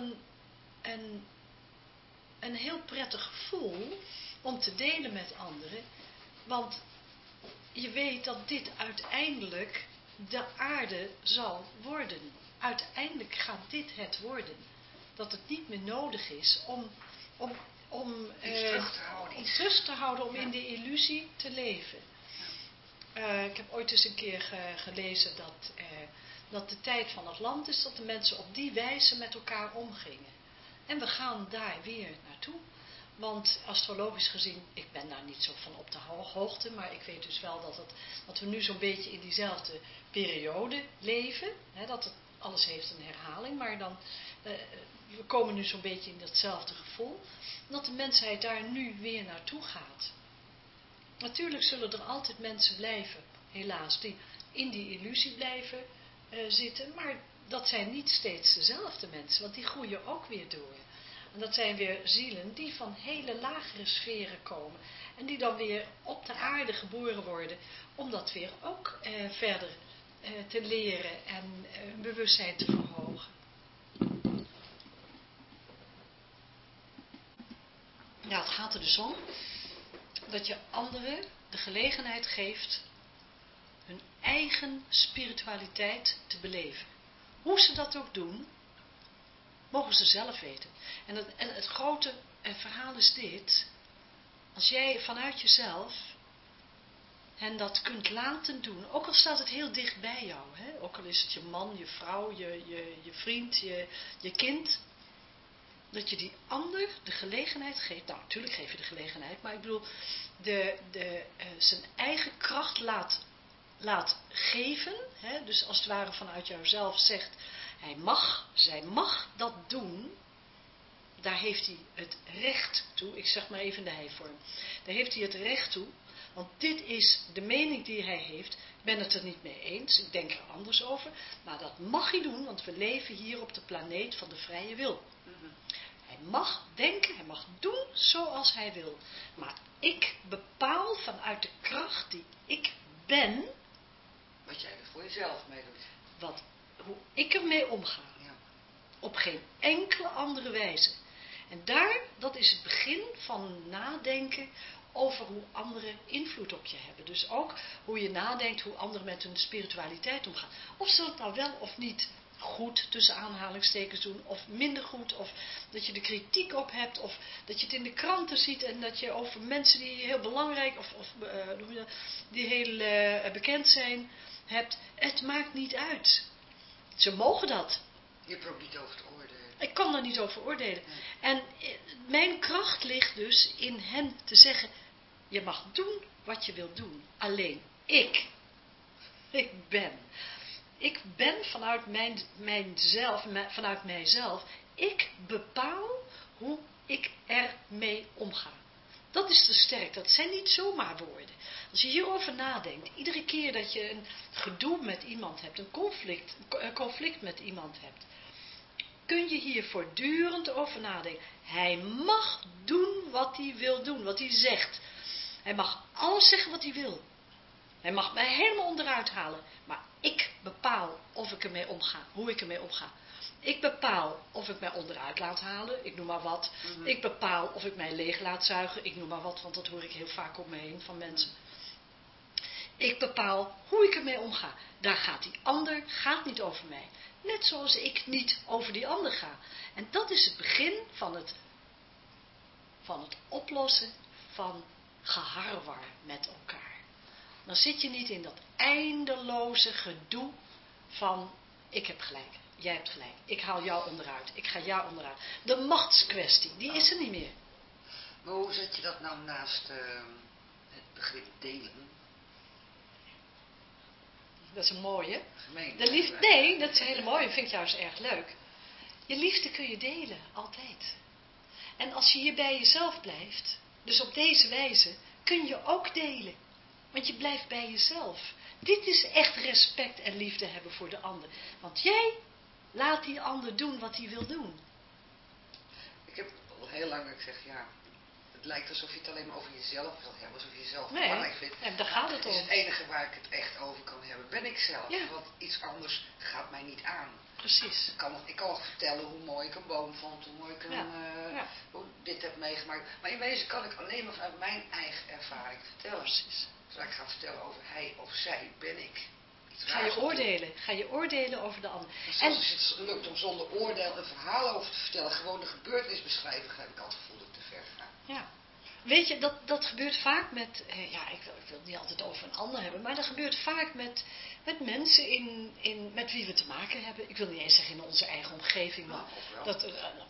een heel prettig gevoel om te delen met anderen, want je weet dat dit uiteindelijk de aarde zal worden. Uiteindelijk gaat dit het worden. Dat het niet meer nodig is om terug te houden, om in de illusie te leven. Ik heb ooit eens een keer gelezen dat de tijd van Atlantis, dat de mensen op die wijze met elkaar omgingen. En we gaan daar weer naartoe. Want astrologisch gezien, ik ben daar niet zo van op de hoogte, maar ik weet dus wel dat we nu zo'n beetje in diezelfde periode leven. Hè, dat het, alles heeft een herhaling, maar dan, we komen nu zo'n beetje in datzelfde gevoel. Dat de mensheid daar nu weer naartoe gaat. Natuurlijk zullen er altijd mensen blijven, helaas, die in die illusie blijven zitten, maar dat zijn niet steeds dezelfde mensen, want die groeien ook weer door. En dat zijn weer zielen die van hele lagere sferen komen en die dan weer op de aarde geboren worden, om dat weer ook verder te leren en bewustzijn te verhogen. Ja, het gaat er dus om dat je anderen de gelegenheid geeft hun eigen spiritualiteit te beleven. Hoe ze dat ook doen, mogen ze zelf weten. En het grote verhaal is dit: als jij vanuit jezelf hen dat kunt laten doen, ook al staat het heel dicht bij jou, hè? Ook al is het je man, je vrouw, je vriend, je kind, dat je die ander de gelegenheid geeft. Nou, natuurlijk geef je de gelegenheid, maar ik bedoel, zijn eigen kracht laat geven. Hè? Dus als het ware vanuit jouzelf zegt, zij mag dat doen. Daar heeft hij het recht toe. Ik zeg maar even in de hij-vorm. Daar heeft hij het recht toe. Want dit is de mening die hij heeft. Ik ben het er niet mee eens. Ik denk er anders over. Maar dat mag hij doen, want we leven hier op de planeet van de vrije wil. Hij mag denken, hij mag doen zoals hij wil. Maar ik bepaal vanuit de kracht die ik ben, wat jij er voor jezelf mee doet. Hoe ik ermee omga. Ja. Op geen enkele andere wijze. En dat is het begin van nadenken over hoe anderen invloed op je hebben. Dus ook hoe je nadenkt hoe anderen met hun spiritualiteit omgaan. Of ze het nou wel of niet goed tussen aanhalingstekens doen, of minder goed, of dat je er kritiek op hebt, of dat je het in de kranten ziet en dat je over mensen die heel belangrijk of die heel bekend zijn hebt. Het maakt niet uit. Ze mogen dat. Je hebt er ook niet over te oordelen. Ik kan er niet over oordelen. Nee. En mijn kracht ligt dus in hen te zeggen, je mag doen wat je wilt doen. Alleen ik ben vanuit mijzelf, ik bepaal hoe ik ermee omga. Dat is te sterk, dat zijn niet zomaar woorden. Als je hierover nadenkt, iedere keer dat je een gedoe met iemand hebt, een conflict met iemand hebt, kun je hier voortdurend over nadenken. Hij mag doen wat hij wil doen, wat hij zegt. Hij mag alles zeggen wat hij wil. Hij mag mij helemaal onderuit halen, maar ik bepaal of ik ermee omga, hoe ik ermee omga. Ik bepaal of ik mij onderuit laat halen, ik noem maar wat. Ik bepaal of ik mij leeg laat zuigen, ik noem maar wat, want dat hoor ik heel vaak om me heen van mensen. Ik bepaal hoe ik ermee omga. Daar gaat die ander, gaat niet over mij. Net zoals ik niet over die ander ga. En dat is het begin van het oplossen van geharrewar met elkaar. Dan zit je niet in dat eindeloze gedoe van ik heb gelijk, jij hebt gelijk, ik haal jou onderuit, ik ga jou onderuit. De machtskwestie, die is er niet meer. Maar hoe zet je dat nou naast het begrip delen? Dat is een mooie. Gemeen. Nee, dat is een hele mooie, vind ik juist erg leuk. Je liefde kun je delen, altijd. En als je hier bij jezelf blijft, dus op deze wijze, kun je ook delen. Want je blijft bij jezelf. Dit is echt respect en liefde hebben voor de ander. Want jij laat die ander doen wat hij wil doen. Ik heb al heel lang dat ik zeg, ja, het lijkt alsof je het alleen maar over jezelf wil hebben, alsof je jezelf belangrijk vindt. Nee, daar gaat het om. Het is het enige waar ik het echt over kan hebben, ben ik zelf. Ja. Want iets anders gaat mij niet aan. Precies. Ik kan nog vertellen hoe mooi ik een boom vond, hoe mooi ik hoe dit heb meegemaakt. Maar in wezen kan ik alleen maar vanuit mijn eigen ervaring vertellen. Precies. Zodra ik ga vertellen over hij of zij, ben ik. Ga je oordelen over de ander. En als het lukt om zonder oordeel een verhaal over te vertellen, gewoon de gebeurtenis beschrijven, heb ik altijd het gevoel dat ik te ver ga. Ja. Weet je, dat gebeurt vaak met, ik wil het niet altijd over een ander hebben, maar dat gebeurt vaak met mensen met wie we te maken hebben. Ik wil niet eens zeggen in onze eigen omgeving, maar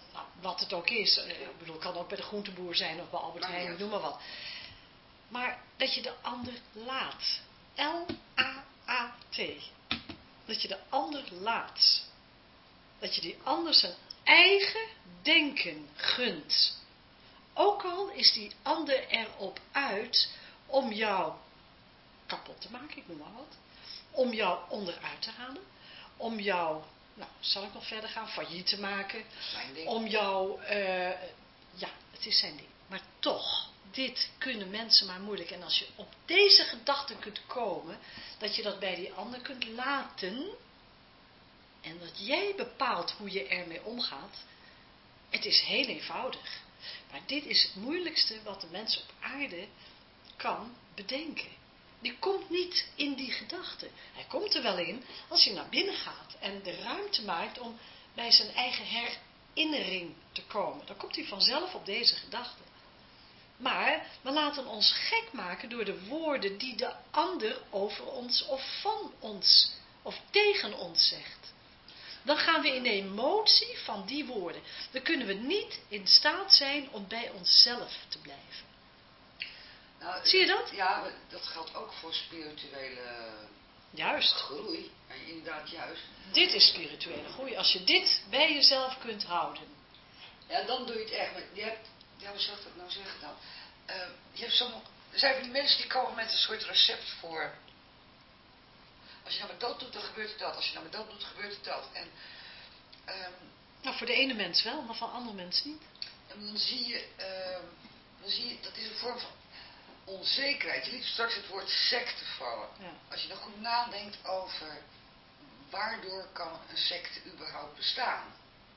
wat het ook is. Ik bedoel, het kan ook bij de groenteboer zijn of bij Albert Heijn, noem maar wat. Maar dat je de ander laat. L-A-A-T. Dat je de ander laat. Dat je die ander zijn eigen denken gunt. Ook al is die ander erop uit om jou kapot te maken, ik noem maar wat. Om jou onderuit te halen. Om jou, nou, zal ik nog verder gaan, failliet te maken. Zijn ding. Om jou, ja, het is zijn ding. Maar toch, dit kunnen mensen maar moeilijk. En als je op deze gedachte kunt komen, dat je dat bij die ander kunt laten, en dat jij bepaalt hoe je ermee omgaat, het is heel eenvoudig. Maar dit is het moeilijkste wat de mens op aarde kan bedenken. Die komt niet in die gedachte. Hij komt er wel in als je naar binnen gaat en de ruimte maakt om bij zijn eigen herinnering te komen. Dan komt hij vanzelf op deze gedachte. Maar we laten ons gek maken door de woorden die de ander over ons of van ons of tegen ons zegt. Dan gaan we in de emotie van die woorden. Dan kunnen we niet in staat zijn om bij onszelf te blijven. Nou, zie je dat? Ja, dat geldt ook voor spirituele groei. En inderdaad juist. Dit is spirituele groei. Als je dit bij jezelf kunt houden. Ja, dan doe je het echt. Maar je hebt, ja, hoe zou ik dat nou zeggen dan? Je hebt er zijn van die mensen die komen met een soort recept voor. Als je nou met dat doet, dan gebeurt er dat. Als je nou met dat doet, gebeurt er dat. En, nou, voor de ene mens wel, maar van andere mensen niet. En dan zie je, dat is een vorm van onzekerheid. Je liet straks het woord secte vallen. Ja. Als je dan goed nadenkt over waardoor kan een secte überhaupt bestaan?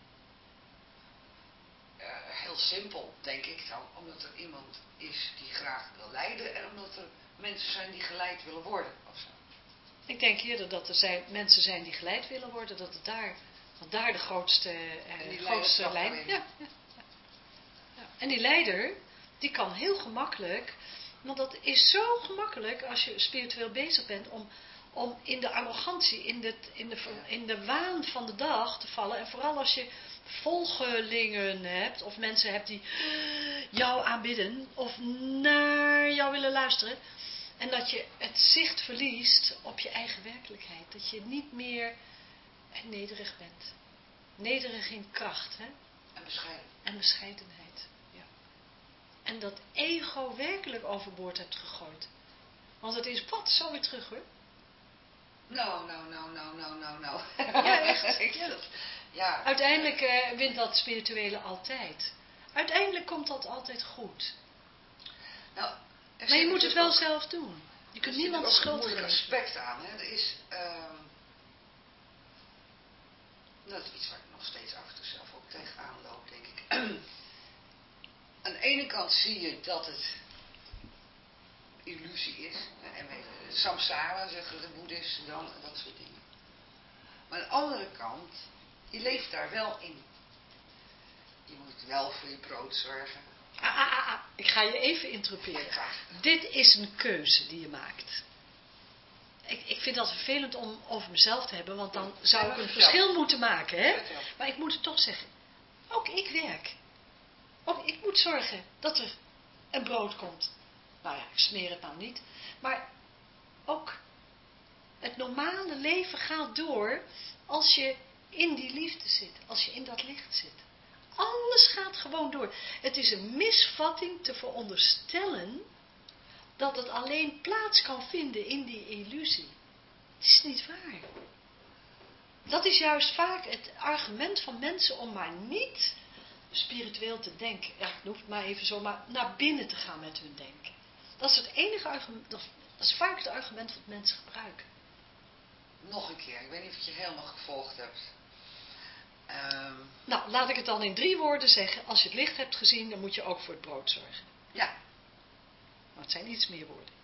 Heel simpel, denk ik dan. Omdat er iemand is die graag wil leiden en omdat er mensen zijn die geleid willen worden. Of zo. Ik denk eerder dat er mensen zijn die geleid willen worden, dat daar de grootste lijn. Ja. En die leider, die kan heel gemakkelijk, want dat is zo gemakkelijk als je spiritueel bezig bent om in de arrogantie, in de waan van de dag te vallen. En vooral als je volgelingen hebt of mensen hebt die jou aanbidden of naar jou willen luisteren. En dat je het zicht verliest op je eigen werkelijkheid. Dat je niet meer nederig bent. Nederig in kracht. Hè? En bescheidenheid. Ja. En dat ego werkelijk overboord hebt gegooid. Want het is wat zo weer terug hoor. Nou. Ja, echt. Ja. Ja. Uiteindelijk wint dat spirituele altijd. Uiteindelijk komt dat altijd goed. Nou, maar je moet het wel zelf doen. Je kunt niemand de schuld geven. Er is een moeilijk aspect aan. Hè? Er is, dat is iets waar ik nog steeds af en toe zelf ook tegenaan loop, denk ik. Aan de ene kant zie je dat het illusie is. En samsara, zeggen de boeddhisten dan, en dat soort dingen. Maar aan de andere kant, je leeft daar wel in. Je moet wel voor je brood zorgen. Ik ga je even interrumperen. Dit is een keuze die je maakt. Ik vind dat vervelend om over mezelf te hebben, want dan zou ik een verschil moeten maken. Hè? Maar ik moet het toch zeggen. Ook ik werk. Ook ik moet zorgen dat er een brood komt. Nou ja, ik smeer het nou niet. Maar ook het normale leven gaat door als je in die liefde zit. Als je in dat licht zit. Alles gaat gewoon door. Het is een misvatting te veronderstellen dat het alleen plaats kan vinden in die illusie. Het is niet waar. Dat is juist vaak het argument van mensen om maar niet spiritueel te denken. Ja, ik noem het maar even zo, maar naar binnen te gaan met hun denken. Dat is het enige argument, dat is vaak het argument wat mensen gebruiken. Nog een keer, ik weet niet of je helemaal gevolgd hebt. Nou, laat ik het dan in 3 woorden zeggen. Als je het licht hebt gezien, dan moet je ook voor het brood zorgen. Ja. Maar het zijn iets meer woorden.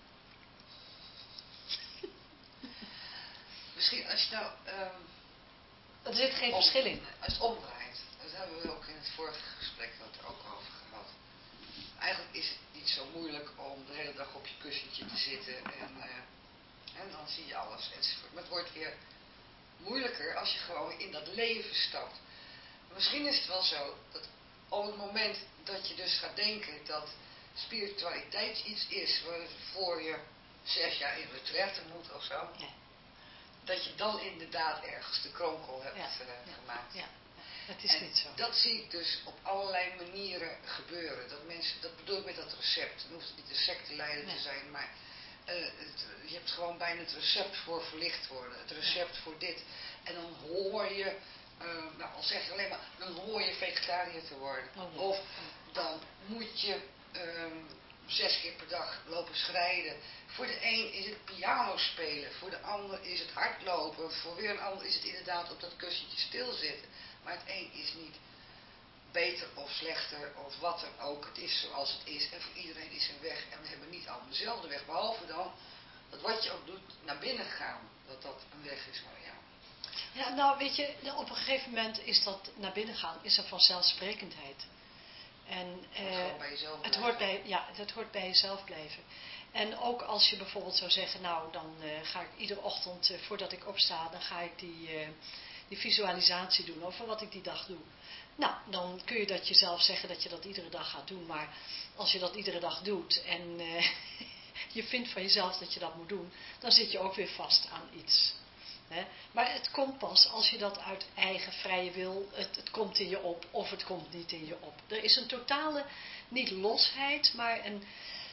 Misschien als je nou... er zit geen verschil in. Als het omdraait. Dat hebben we ook in het vorige gesprek het ook over gehad. Eigenlijk is het niet zo moeilijk om de hele dag op je kussentje te zitten en dan zie je alles enzovoort. Maar het wordt weer moeilijker als je gewoon in dat leven stapt. Maar misschien is het wel zo dat op het moment dat je dus gaat denken dat spiritualiteit iets is waarvoor je 6 jaar in retraite moet of zo, dat je dan inderdaad ergens de kronkel hebt gemaakt. Ja, dat is niet zo. Dat zie ik dus op allerlei manieren gebeuren. Dat mensen, dat bedoel ik met dat recept. Dan hoeft het niet een secteleider te zijn, maar je hebt gewoon bijna het recept voor verlicht worden. Het recept voor dit. En dan hoor je, al zeg je alleen maar, dan hoor je vegetariër te worden. Of dan moet je 6 keer per dag lopen schrijden. Voor de een is het piano spelen, voor de ander is het hardlopen, voor weer een ander is het inderdaad op dat kussentje stilzitten. Maar het een is niet beter of slechter of wat dan ook. Het is zoals het is en voor iedereen is een weg en we hebben niet allemaal dezelfde weg. Behalve dan dat wat je ook doet, naar binnen gaan, dat een weg is. Maar ja. Ja, nou weet je, op een gegeven moment is dat naar binnen gaan, is er vanzelfsprekendheid. En het hoort bij jezelf blijven. En ook als je bijvoorbeeld zou zeggen, nou dan ga ik iedere ochtend voordat ik opsta, dan ga ik die visualisatie doen over wat ik die dag doe. Nou, dan kun je dat jezelf zeggen dat je dat iedere dag gaat doen. Maar als je dat iedere dag doet en je vindt van jezelf dat je dat moet doen, dan zit je ook weer vast aan iets. Maar het komt pas als je dat uit eigen vrije wil, het komt in je op of het komt niet in je op. Er is een totale, niet losheid, maar een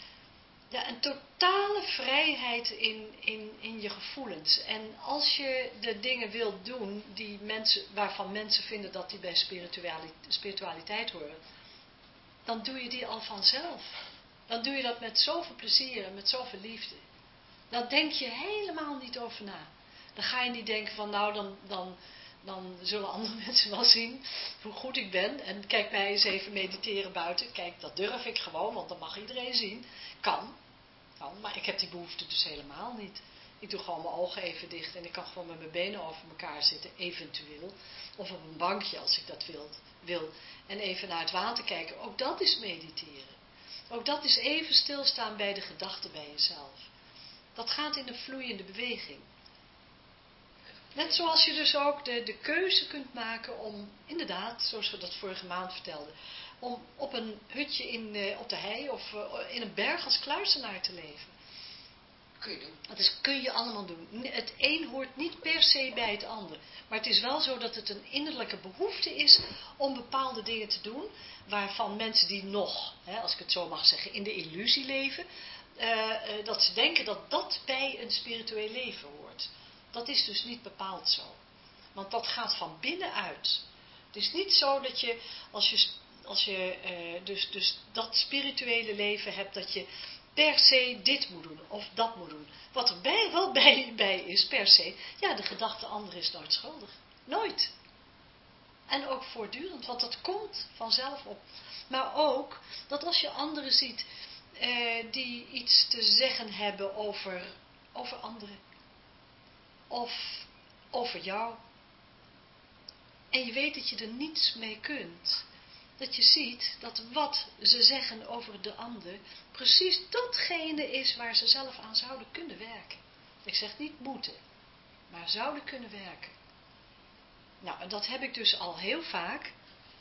totale vrijheid in je gevoelens. En als je de dingen wilt doen waarvan mensen vinden dat die bij spiritualiteit horen, dan doe je die al vanzelf. Dan doe je dat met zoveel plezier en met zoveel liefde. Daar denk je helemaal niet over na. Dan ga je niet denken van nou, dan zullen andere mensen wel zien hoe goed ik ben. En kijk mij eens even mediteren buiten. Kijk, dat durf ik gewoon, want dat mag iedereen zien. Kan, maar ik heb die behoefte dus helemaal niet. Ik doe gewoon mijn ogen even dicht en ik kan gewoon met mijn benen over elkaar zitten, eventueel. Of op een bankje als ik dat wil. En even naar het water kijken. Ook dat is mediteren. Ook dat is even stilstaan bij de gedachten bij jezelf. Dat gaat in een vloeiende beweging. Net zoals je dus ook de keuze kunt maken om, inderdaad, zoals we dat vorige maand vertelden, om op een hutje op de hei of in een berg als kluizenaar te leven. Kun je doen. Dat kun je allemaal doen. Het een hoort niet per se bij het ander. Maar het is wel zo dat het een innerlijke behoefte is om bepaalde dingen te doen, waarvan mensen die nog, als ik het zo mag zeggen, in de illusie leven, dat ze denken dat dat bij een spiritueel leven hoort. Dat is dus niet bepaald zo. Want dat gaat van binnenuit. Het is niet zo dat je, als je dus dat spirituele leven hebt, dat je per se dit moet doen of dat moet doen. Wat er wel bij is, per se, ja, de gedachte ander is nooit schuldig. Nooit. En ook voortdurend, want dat komt vanzelf op. Maar ook, dat als je anderen ziet die iets te zeggen hebben over anderen. Of over jou. En je weet dat je er niets mee kunt. Dat je ziet dat wat ze zeggen over de ander precies datgene is waar ze zelf aan zouden kunnen werken. Ik zeg niet moeten, maar zouden kunnen werken. Nou, en dat heb ik dus al heel vaak.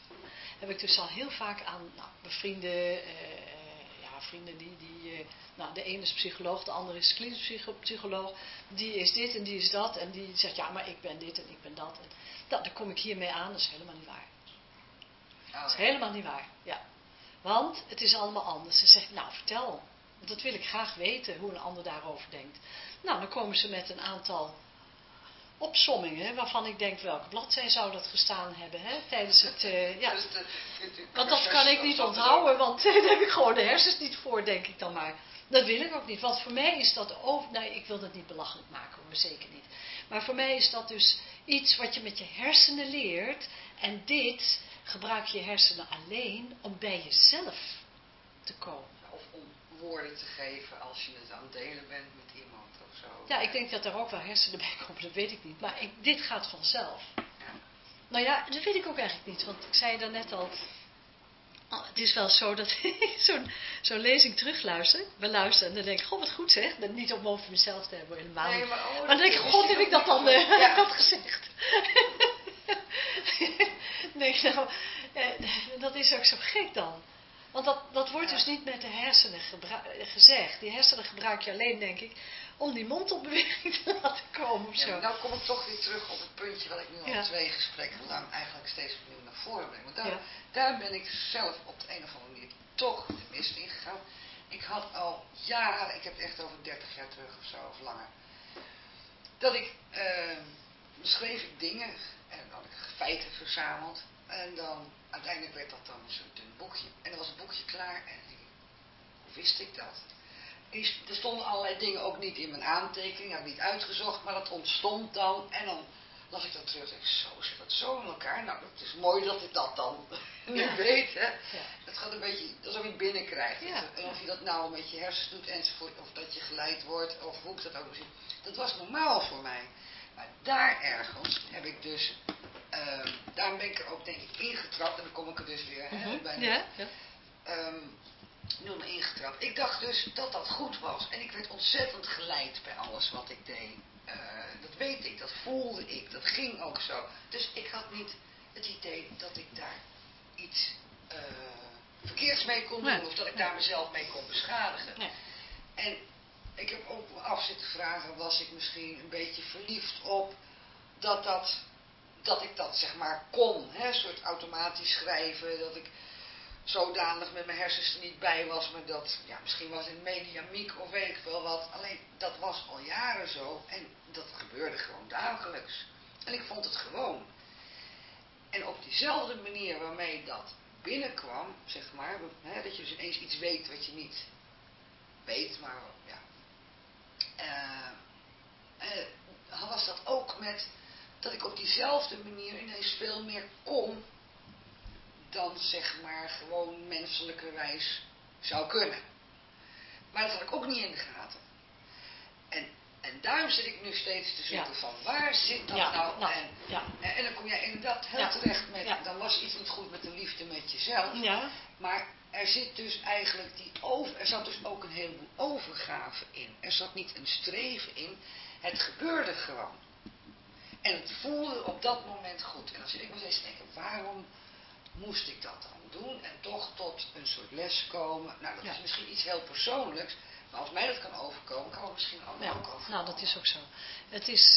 Aan bevriende vrienden de ene is psycholoog, de andere is klinisch psycholoog. Die is dit en die is dat. En die zegt, ja, maar ik ben dit en ik ben dat. En daar kom ik hiermee aan, dat is helemaal niet waar. Dat is helemaal niet waar, ja. Want het is allemaal anders. Ze zegt, nou vertel, dat wil ik graag weten, hoe een ander daarover denkt. Nou, dan komen ze met een aantal opsommingen, waarvan ik denk, welke bladzij zou dat gestaan hebben, tijdens het, Want dat kan ik niet onthouden, want daar heb ik gewoon de hersens niet voor, denk ik dan maar. Dat wil ik ook niet, want voor mij is dat nee, ik wil dat niet belachelijk maken, hoor, zeker niet. Maar voor mij is dat dus iets wat je met je hersenen leert, en dit gebruik je hersenen alleen om bij jezelf te komen. Of om woorden te geven als je het aan het delen bent met iemand of zo. Ja, ik denk dat er ook wel hersenen bij komen, dat weet ik niet. Maar dit gaat vanzelf. Ja. Nou ja, dat weet ik ook eigenlijk niet, want ik zei daarnet al. Het is wel zo dat ik zo'n lezing terugluister. En dan denk ik, goh, wat goed zeg. Niet om over mezelf te hebben helemaal. Nee, maar dan denk ik, god, heb ik dat dan had gezegd. Nee, nou, Dat is ook zo gek dan. Want dat wordt dus niet met de hersenen gezegd. Die hersenen gebruik je alleen, denk ik, om die mond op beweging te laten komen of zo. Ja, nou kom ik toch weer terug op het puntje wat ik nu al 2 gesprekken lang eigenlijk steeds opnieuw naar voren breng. Want daar ben ik zelf op de een of andere manier toch de mist in gegaan. Ik had al jaren, ik heb het echt over 30 jaar terug of zo, of langer, dat ik schreef ik dingen en dan had ik feiten verzameld en dan uiteindelijk werd dat dan een soort dun boekje en dan was het boekje klaar en hoe wist ik dat? Er stonden allerlei dingen ook niet in mijn aantekening, had ik niet uitgezocht, maar dat ontstond dan en dan las ik dat terug en ik zo zit dat zo in elkaar. Nou, het is mooi dat ik dat dan nu weet, hè. Ja. Dat gaat een beetje, alsof je het binnenkrijgt. Ja. En of je dat nou met je hersens doet enzovoort, of dat je geleid wordt, of hoe ik dat ook zie. Dat was normaal voor mij. Maar daar ergens heb ik dus, daarom ben ik er ook denk ik ingetrapt, en dan kom ik er dus weer, hè, bijna. Noem me ingetrapt. Ik dacht dus dat dat goed was. En ik werd ontzettend geleid bij alles wat ik deed. Dat weet ik, dat voelde ik, dat ging ook zo. Dus ik had niet het idee dat ik daar iets verkeerds mee kon doen. Of dat ik daar mezelf mee kon beschadigen. Nee. En ik heb ook me af zitten vragen, was ik misschien een beetje verliefd op dat ik dat zeg maar kon. Hè? Een soort automatisch schrijven, dat ik zodanig met mijn hersens er niet bij was, maar dat, ja, misschien was het mediamiek of weet ik veel wat. Alleen, dat was al jaren zo en dat gebeurde gewoon dagelijks. En ik vond het gewoon. En op diezelfde manier waarmee dat binnenkwam, zeg maar, hè, dat je dus ineens iets weet wat je niet weet, maar ja, was dat ook met dat ik op diezelfde manier ineens veel meer kon dan zeg maar gewoon menselijkerwijs zou kunnen. Maar dat had ik ook niet in de gaten. En daarom zit ik nu steeds te zoeken van waar zit dat nou? En dan kom jij inderdaad heel terecht met, dan was iets niet goed met de liefde met jezelf. Ja. Maar er zit dus eigenlijk er zat dus ook een heleboel overgave in. Er zat niet een streven in. Het gebeurde gewoon. En het voelde op dat moment goed. En dan zit ik me steeds te denken, waarom moest ik dat dan doen en toch tot een soort les komen. Nou, dat is misschien iets heel persoonlijks, maar als mij dat kan overkomen, kan het misschien ook overkomen. Nou, dat is ook zo. Het is,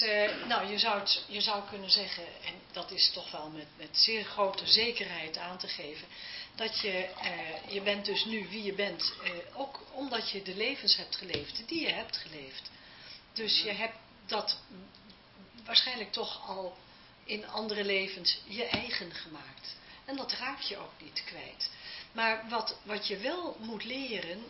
je zou kunnen zeggen, en dat is toch wel met zeer grote zekerheid aan te geven, dat je bent dus nu wie je bent, ook omdat je de levens hebt geleefd die je hebt geleefd. Dus je hebt dat waarschijnlijk toch al in andere levens je eigen gemaakt. En dat raak je ook niet kwijt. Maar wat je wel moet leren,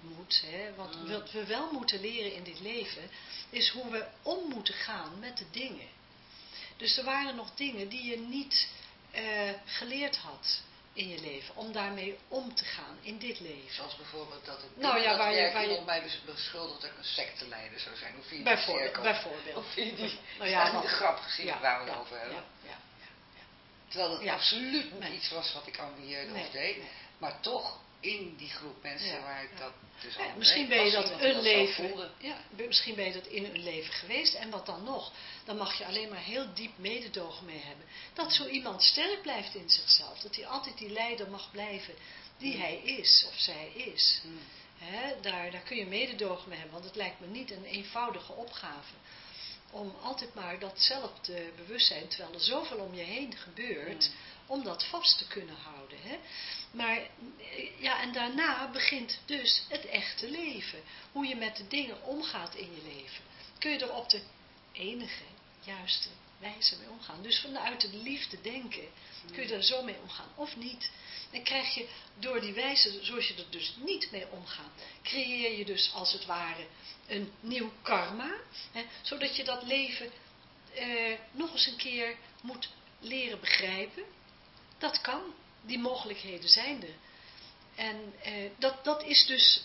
wat we wel moeten leren in dit leven, is hoe we om moeten gaan met de dingen. Dus er waren nog dingen die je niet geleerd had in je leven, om daarmee om te gaan in dit leven. Zoals bijvoorbeeld dat iemand mij beschuldigt dat ik een secteleider zou zijn. Hoe vind je bijvoorbeeld. Of vind je die grap gezien waar we het over hebben? Terwijl het absoluut niet iets was wat ik ambieerde of deed. Nee. Maar toch in die groep mensen waar ik dat dus al misschien ben je dat een leven. Misschien ben je dat in een leven geweest. En wat dan nog? Dan mag je alleen maar heel diep mededogen mee hebben. Dat zo iemand sterk blijft in zichzelf. Dat hij altijd die leider mag blijven die hij is of zij is. Daar kun je mededogen mee hebben. Want het lijkt me niet een eenvoudige opgave om altijd maar datzelfde bewustzijn, terwijl er zoveel om je heen gebeurt, om dat vast te kunnen houden. Hè? Maar en daarna begint dus het echte leven. Hoe je met de dingen omgaat in je leven. Kun je er op de enige, juiste wijze mee omgaan. Dus vanuit de liefde denken, kun je er zo mee omgaan of niet. Dan krijg je door die wijze, zoals je er dus niet mee omgaat, creëer je dus als het ware een nieuw karma, zodat je dat leven nog eens een keer moet leren begrijpen. Dat kan, die mogelijkheden zijn er. En dat is dus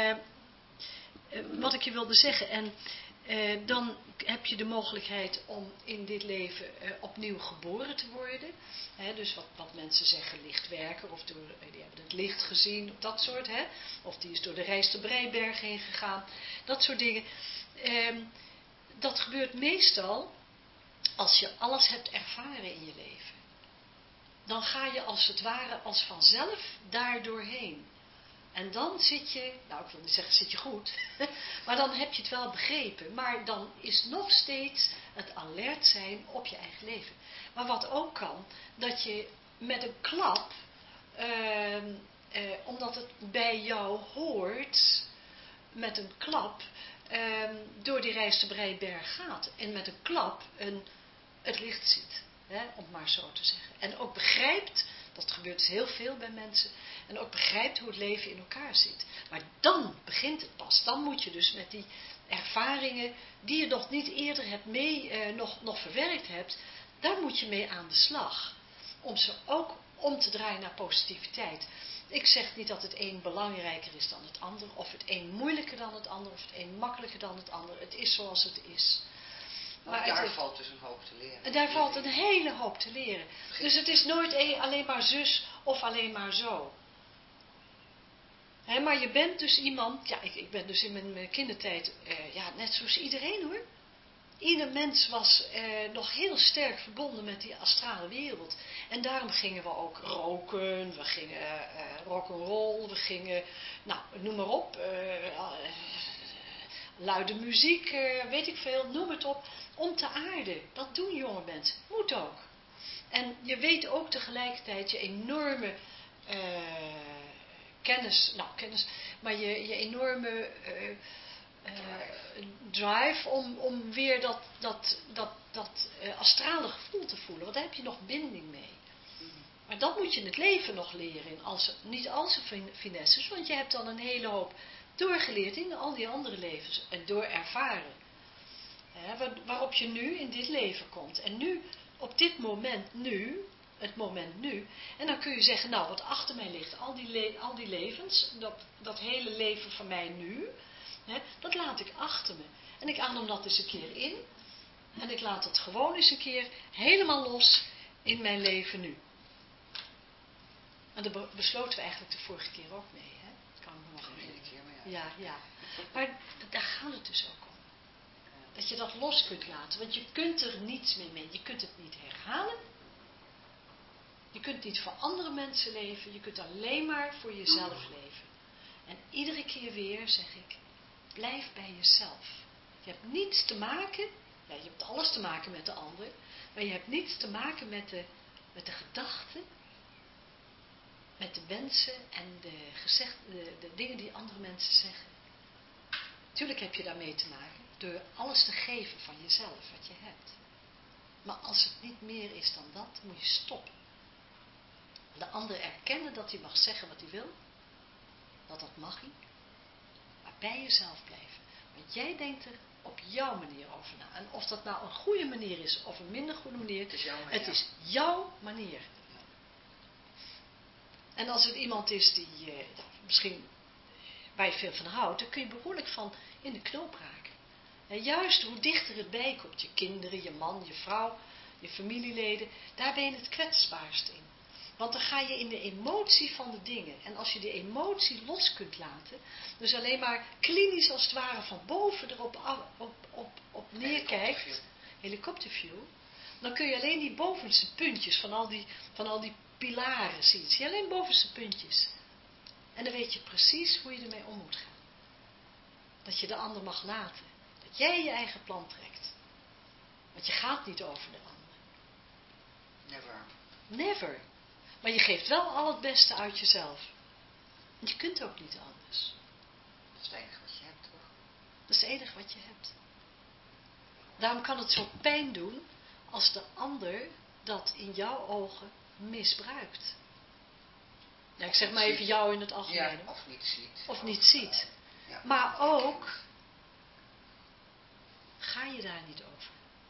wat ik je wilde zeggen. En dan heb je de mogelijkheid om in dit leven opnieuw geboren te worden. Dus wat mensen zeggen, lichtwerker, of die hebben het licht gezien, of dat soort. Of die is door de reis de Breiberg heen gegaan. Dat soort dingen. Dat gebeurt meestal als je alles hebt ervaren in je leven. dan ga je als het ware als vanzelf daar doorheen. En dan zit je, nou ik wil niet zeggen zit je goed, maar dan heb je het wel begrepen. Maar dan is nog steeds het alert zijn op je eigen leven. Maar wat ook kan, dat je met een klap, omdat het bij jou hoort, met een klap door die Rijstenbreiberg gaat. En met een klap het licht ziet, om het maar zo te zeggen. En ook begrijpt, dat gebeurt dus heel veel bij mensen, en ook begrijpt hoe het leven in elkaar zit. Maar dan begint het pas. Dan moet je dus met die ervaringen die je nog niet eerder hebt nog verwerkt hebt, daar moet je mee aan de slag. Om ze ook om te draaien naar positiviteit. Ik zeg niet dat het een belangrijker is dan het ander, of het een moeilijker dan het ander, of het een makkelijker dan het ander. Het is zoals het is. Maar daar valt dus een hoop te leren. En daar valt een hele hoop te leren. Dus het is nooit alleen maar zus of alleen maar zo. Maar je bent dus iemand, ja, ik ben dus in mijn kindertijd, net zoals iedereen hoor. Ieder mens was nog heel sterk verbonden met die astrale wereld. En daarom gingen we ook roken, we gingen rock'n'roll, we gingen, nou, noem maar op, luide muziek, weet ik veel, noem het op, om te aarden. Dat doen jonge mensen, moet ook. En je weet ook tegelijkertijd je enorme kennis, maar je enorme drive om weer dat astrale gevoel te voelen, want daar heb je nog binding mee. Maar dat moet je in het leven nog leren, niet al zijn finesses, want je hebt dan een hele hoop doorgeleerd in al die andere levens en door ervaren. Waarop je nu in dit leven komt. En nu, op dit moment nu, het moment nu, en dan kun je zeggen, nou wat achter mij ligt, al die levens, dat hele leven van mij nu, dat laat ik achter me. En ik adem dat eens een keer in, en ik laat het gewoon eens een keer helemaal los in mijn leven nu. En dat besloten we eigenlijk de vorige keer ook mee, hè? Dat kan ik me nog herinneren. Ja. Maar daar gaat het dus ook om. Dat je dat los kunt laten, want je kunt er niets meer mee. Je kunt het niet herhalen. Je kunt niet voor andere mensen leven. Je kunt alleen maar voor jezelf leven. En iedere keer weer zeg ik, blijf bij jezelf. Je hebt niets te maken, ja, je hebt alles te maken met de ander, maar je hebt niets te maken met de gedachten, met de wensen en de dingen die andere mensen zeggen. Tuurlijk heb je daarmee te maken door alles te geven van jezelf, wat je hebt. Maar als het niet meer is dan dat, moet je stoppen. De ander erkennen dat hij mag zeggen wat hij wil. Dat mag hij. Maar bij jezelf blijven. Want jij denkt er op jouw manier over na. En of dat nou een goede manier is of een minder goede manier. Het is jouw manier. En als het iemand is die misschien waar je veel van houdt, dan kun je behoorlijk van in de knoop raken. En juist hoe dichter het bij komt, je kinderen, je man, je vrouw, je familieleden, daar ben je het kwetsbaarst in. Want dan ga je in de emotie van de dingen. En als je die emotie los kunt laten, dus alleen maar klinisch als het ware van boven erop op neerkijkt, helikopterview, dan kun je alleen die bovenste puntjes van al die pilaren zien. Zie je alleen bovenste puntjes. En dan weet je precies hoe je ermee om moet gaan. Dat je de ander mag laten. Dat jij je eigen plan trekt. Want je gaat niet over de ander. Never. Maar je geeft wel al het beste uit jezelf. Want je kunt ook niet anders. Dat is het enige wat je hebt, toch? Dat is het enige wat je hebt. Daarom kan het zo pijn doen als de ander dat in jouw ogen misbruikt. Ja, ik zeg maar even jou in het algemeen. Ja, of niet ziet. Maar ook, ga je daar niet over.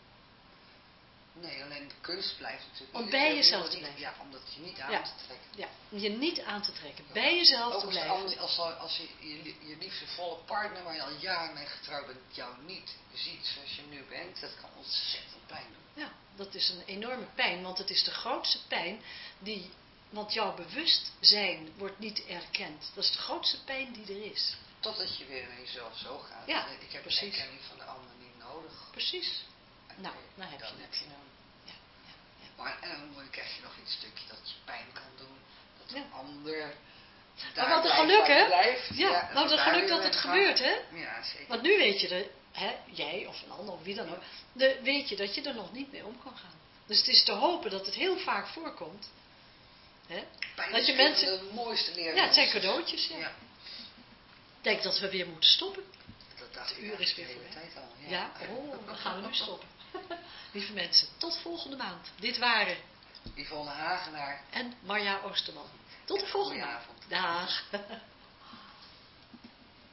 Nee, alleen de kunst blijft natuurlijk. Om bij jezelf te blijven. Ja, om dat je niet aan te trekken. Ja, je niet aan te trekken. Bij jezelf te blijven. Als je liefdevolle partner waar je al jaren mee getrouwd bent, jou niet ziet zoals je nu bent, dat kan ontzettend pijn doen. Ja, dat is een enorme pijn, want het is de grootste pijn want jouw bewustzijn wordt niet erkend. Dat is de grootste pijn die er is. Totdat je weer naar jezelf zo gaat. Ja, ik heb precies. de erkenning van de ander niet nodig. Precies. Nou, dan heb je het. Ja. Maar en dan krijg je nog iets stukje dat je pijn kan doen. Dat een Ja. ander... Maar wat een geluk, hè? Blijft. Ja, nou dat geluk dat het gebeurt, hè? Ja, zeker. Want nu weet je, jij of een ander of wie dan ook, weet je dat je er nog niet mee om kan gaan. Dus het is te hopen dat het heel vaak voorkomt. Hè? Pijn Dat je is mensen... de mooiste leerlingen. Ja, het zijn cadeautjes, ja. Ja. Ik denk dat we weer moeten stoppen. Dat dacht Het ik uur is weer de hele voorbij. tijd al. Ja, dan gaan we nu stoppen. Lieve mensen, tot volgende maand. Dit waren Yvonne Hagenaar. en Marja Oosterman. Tot de volgende maand. Goedenavond. Dag.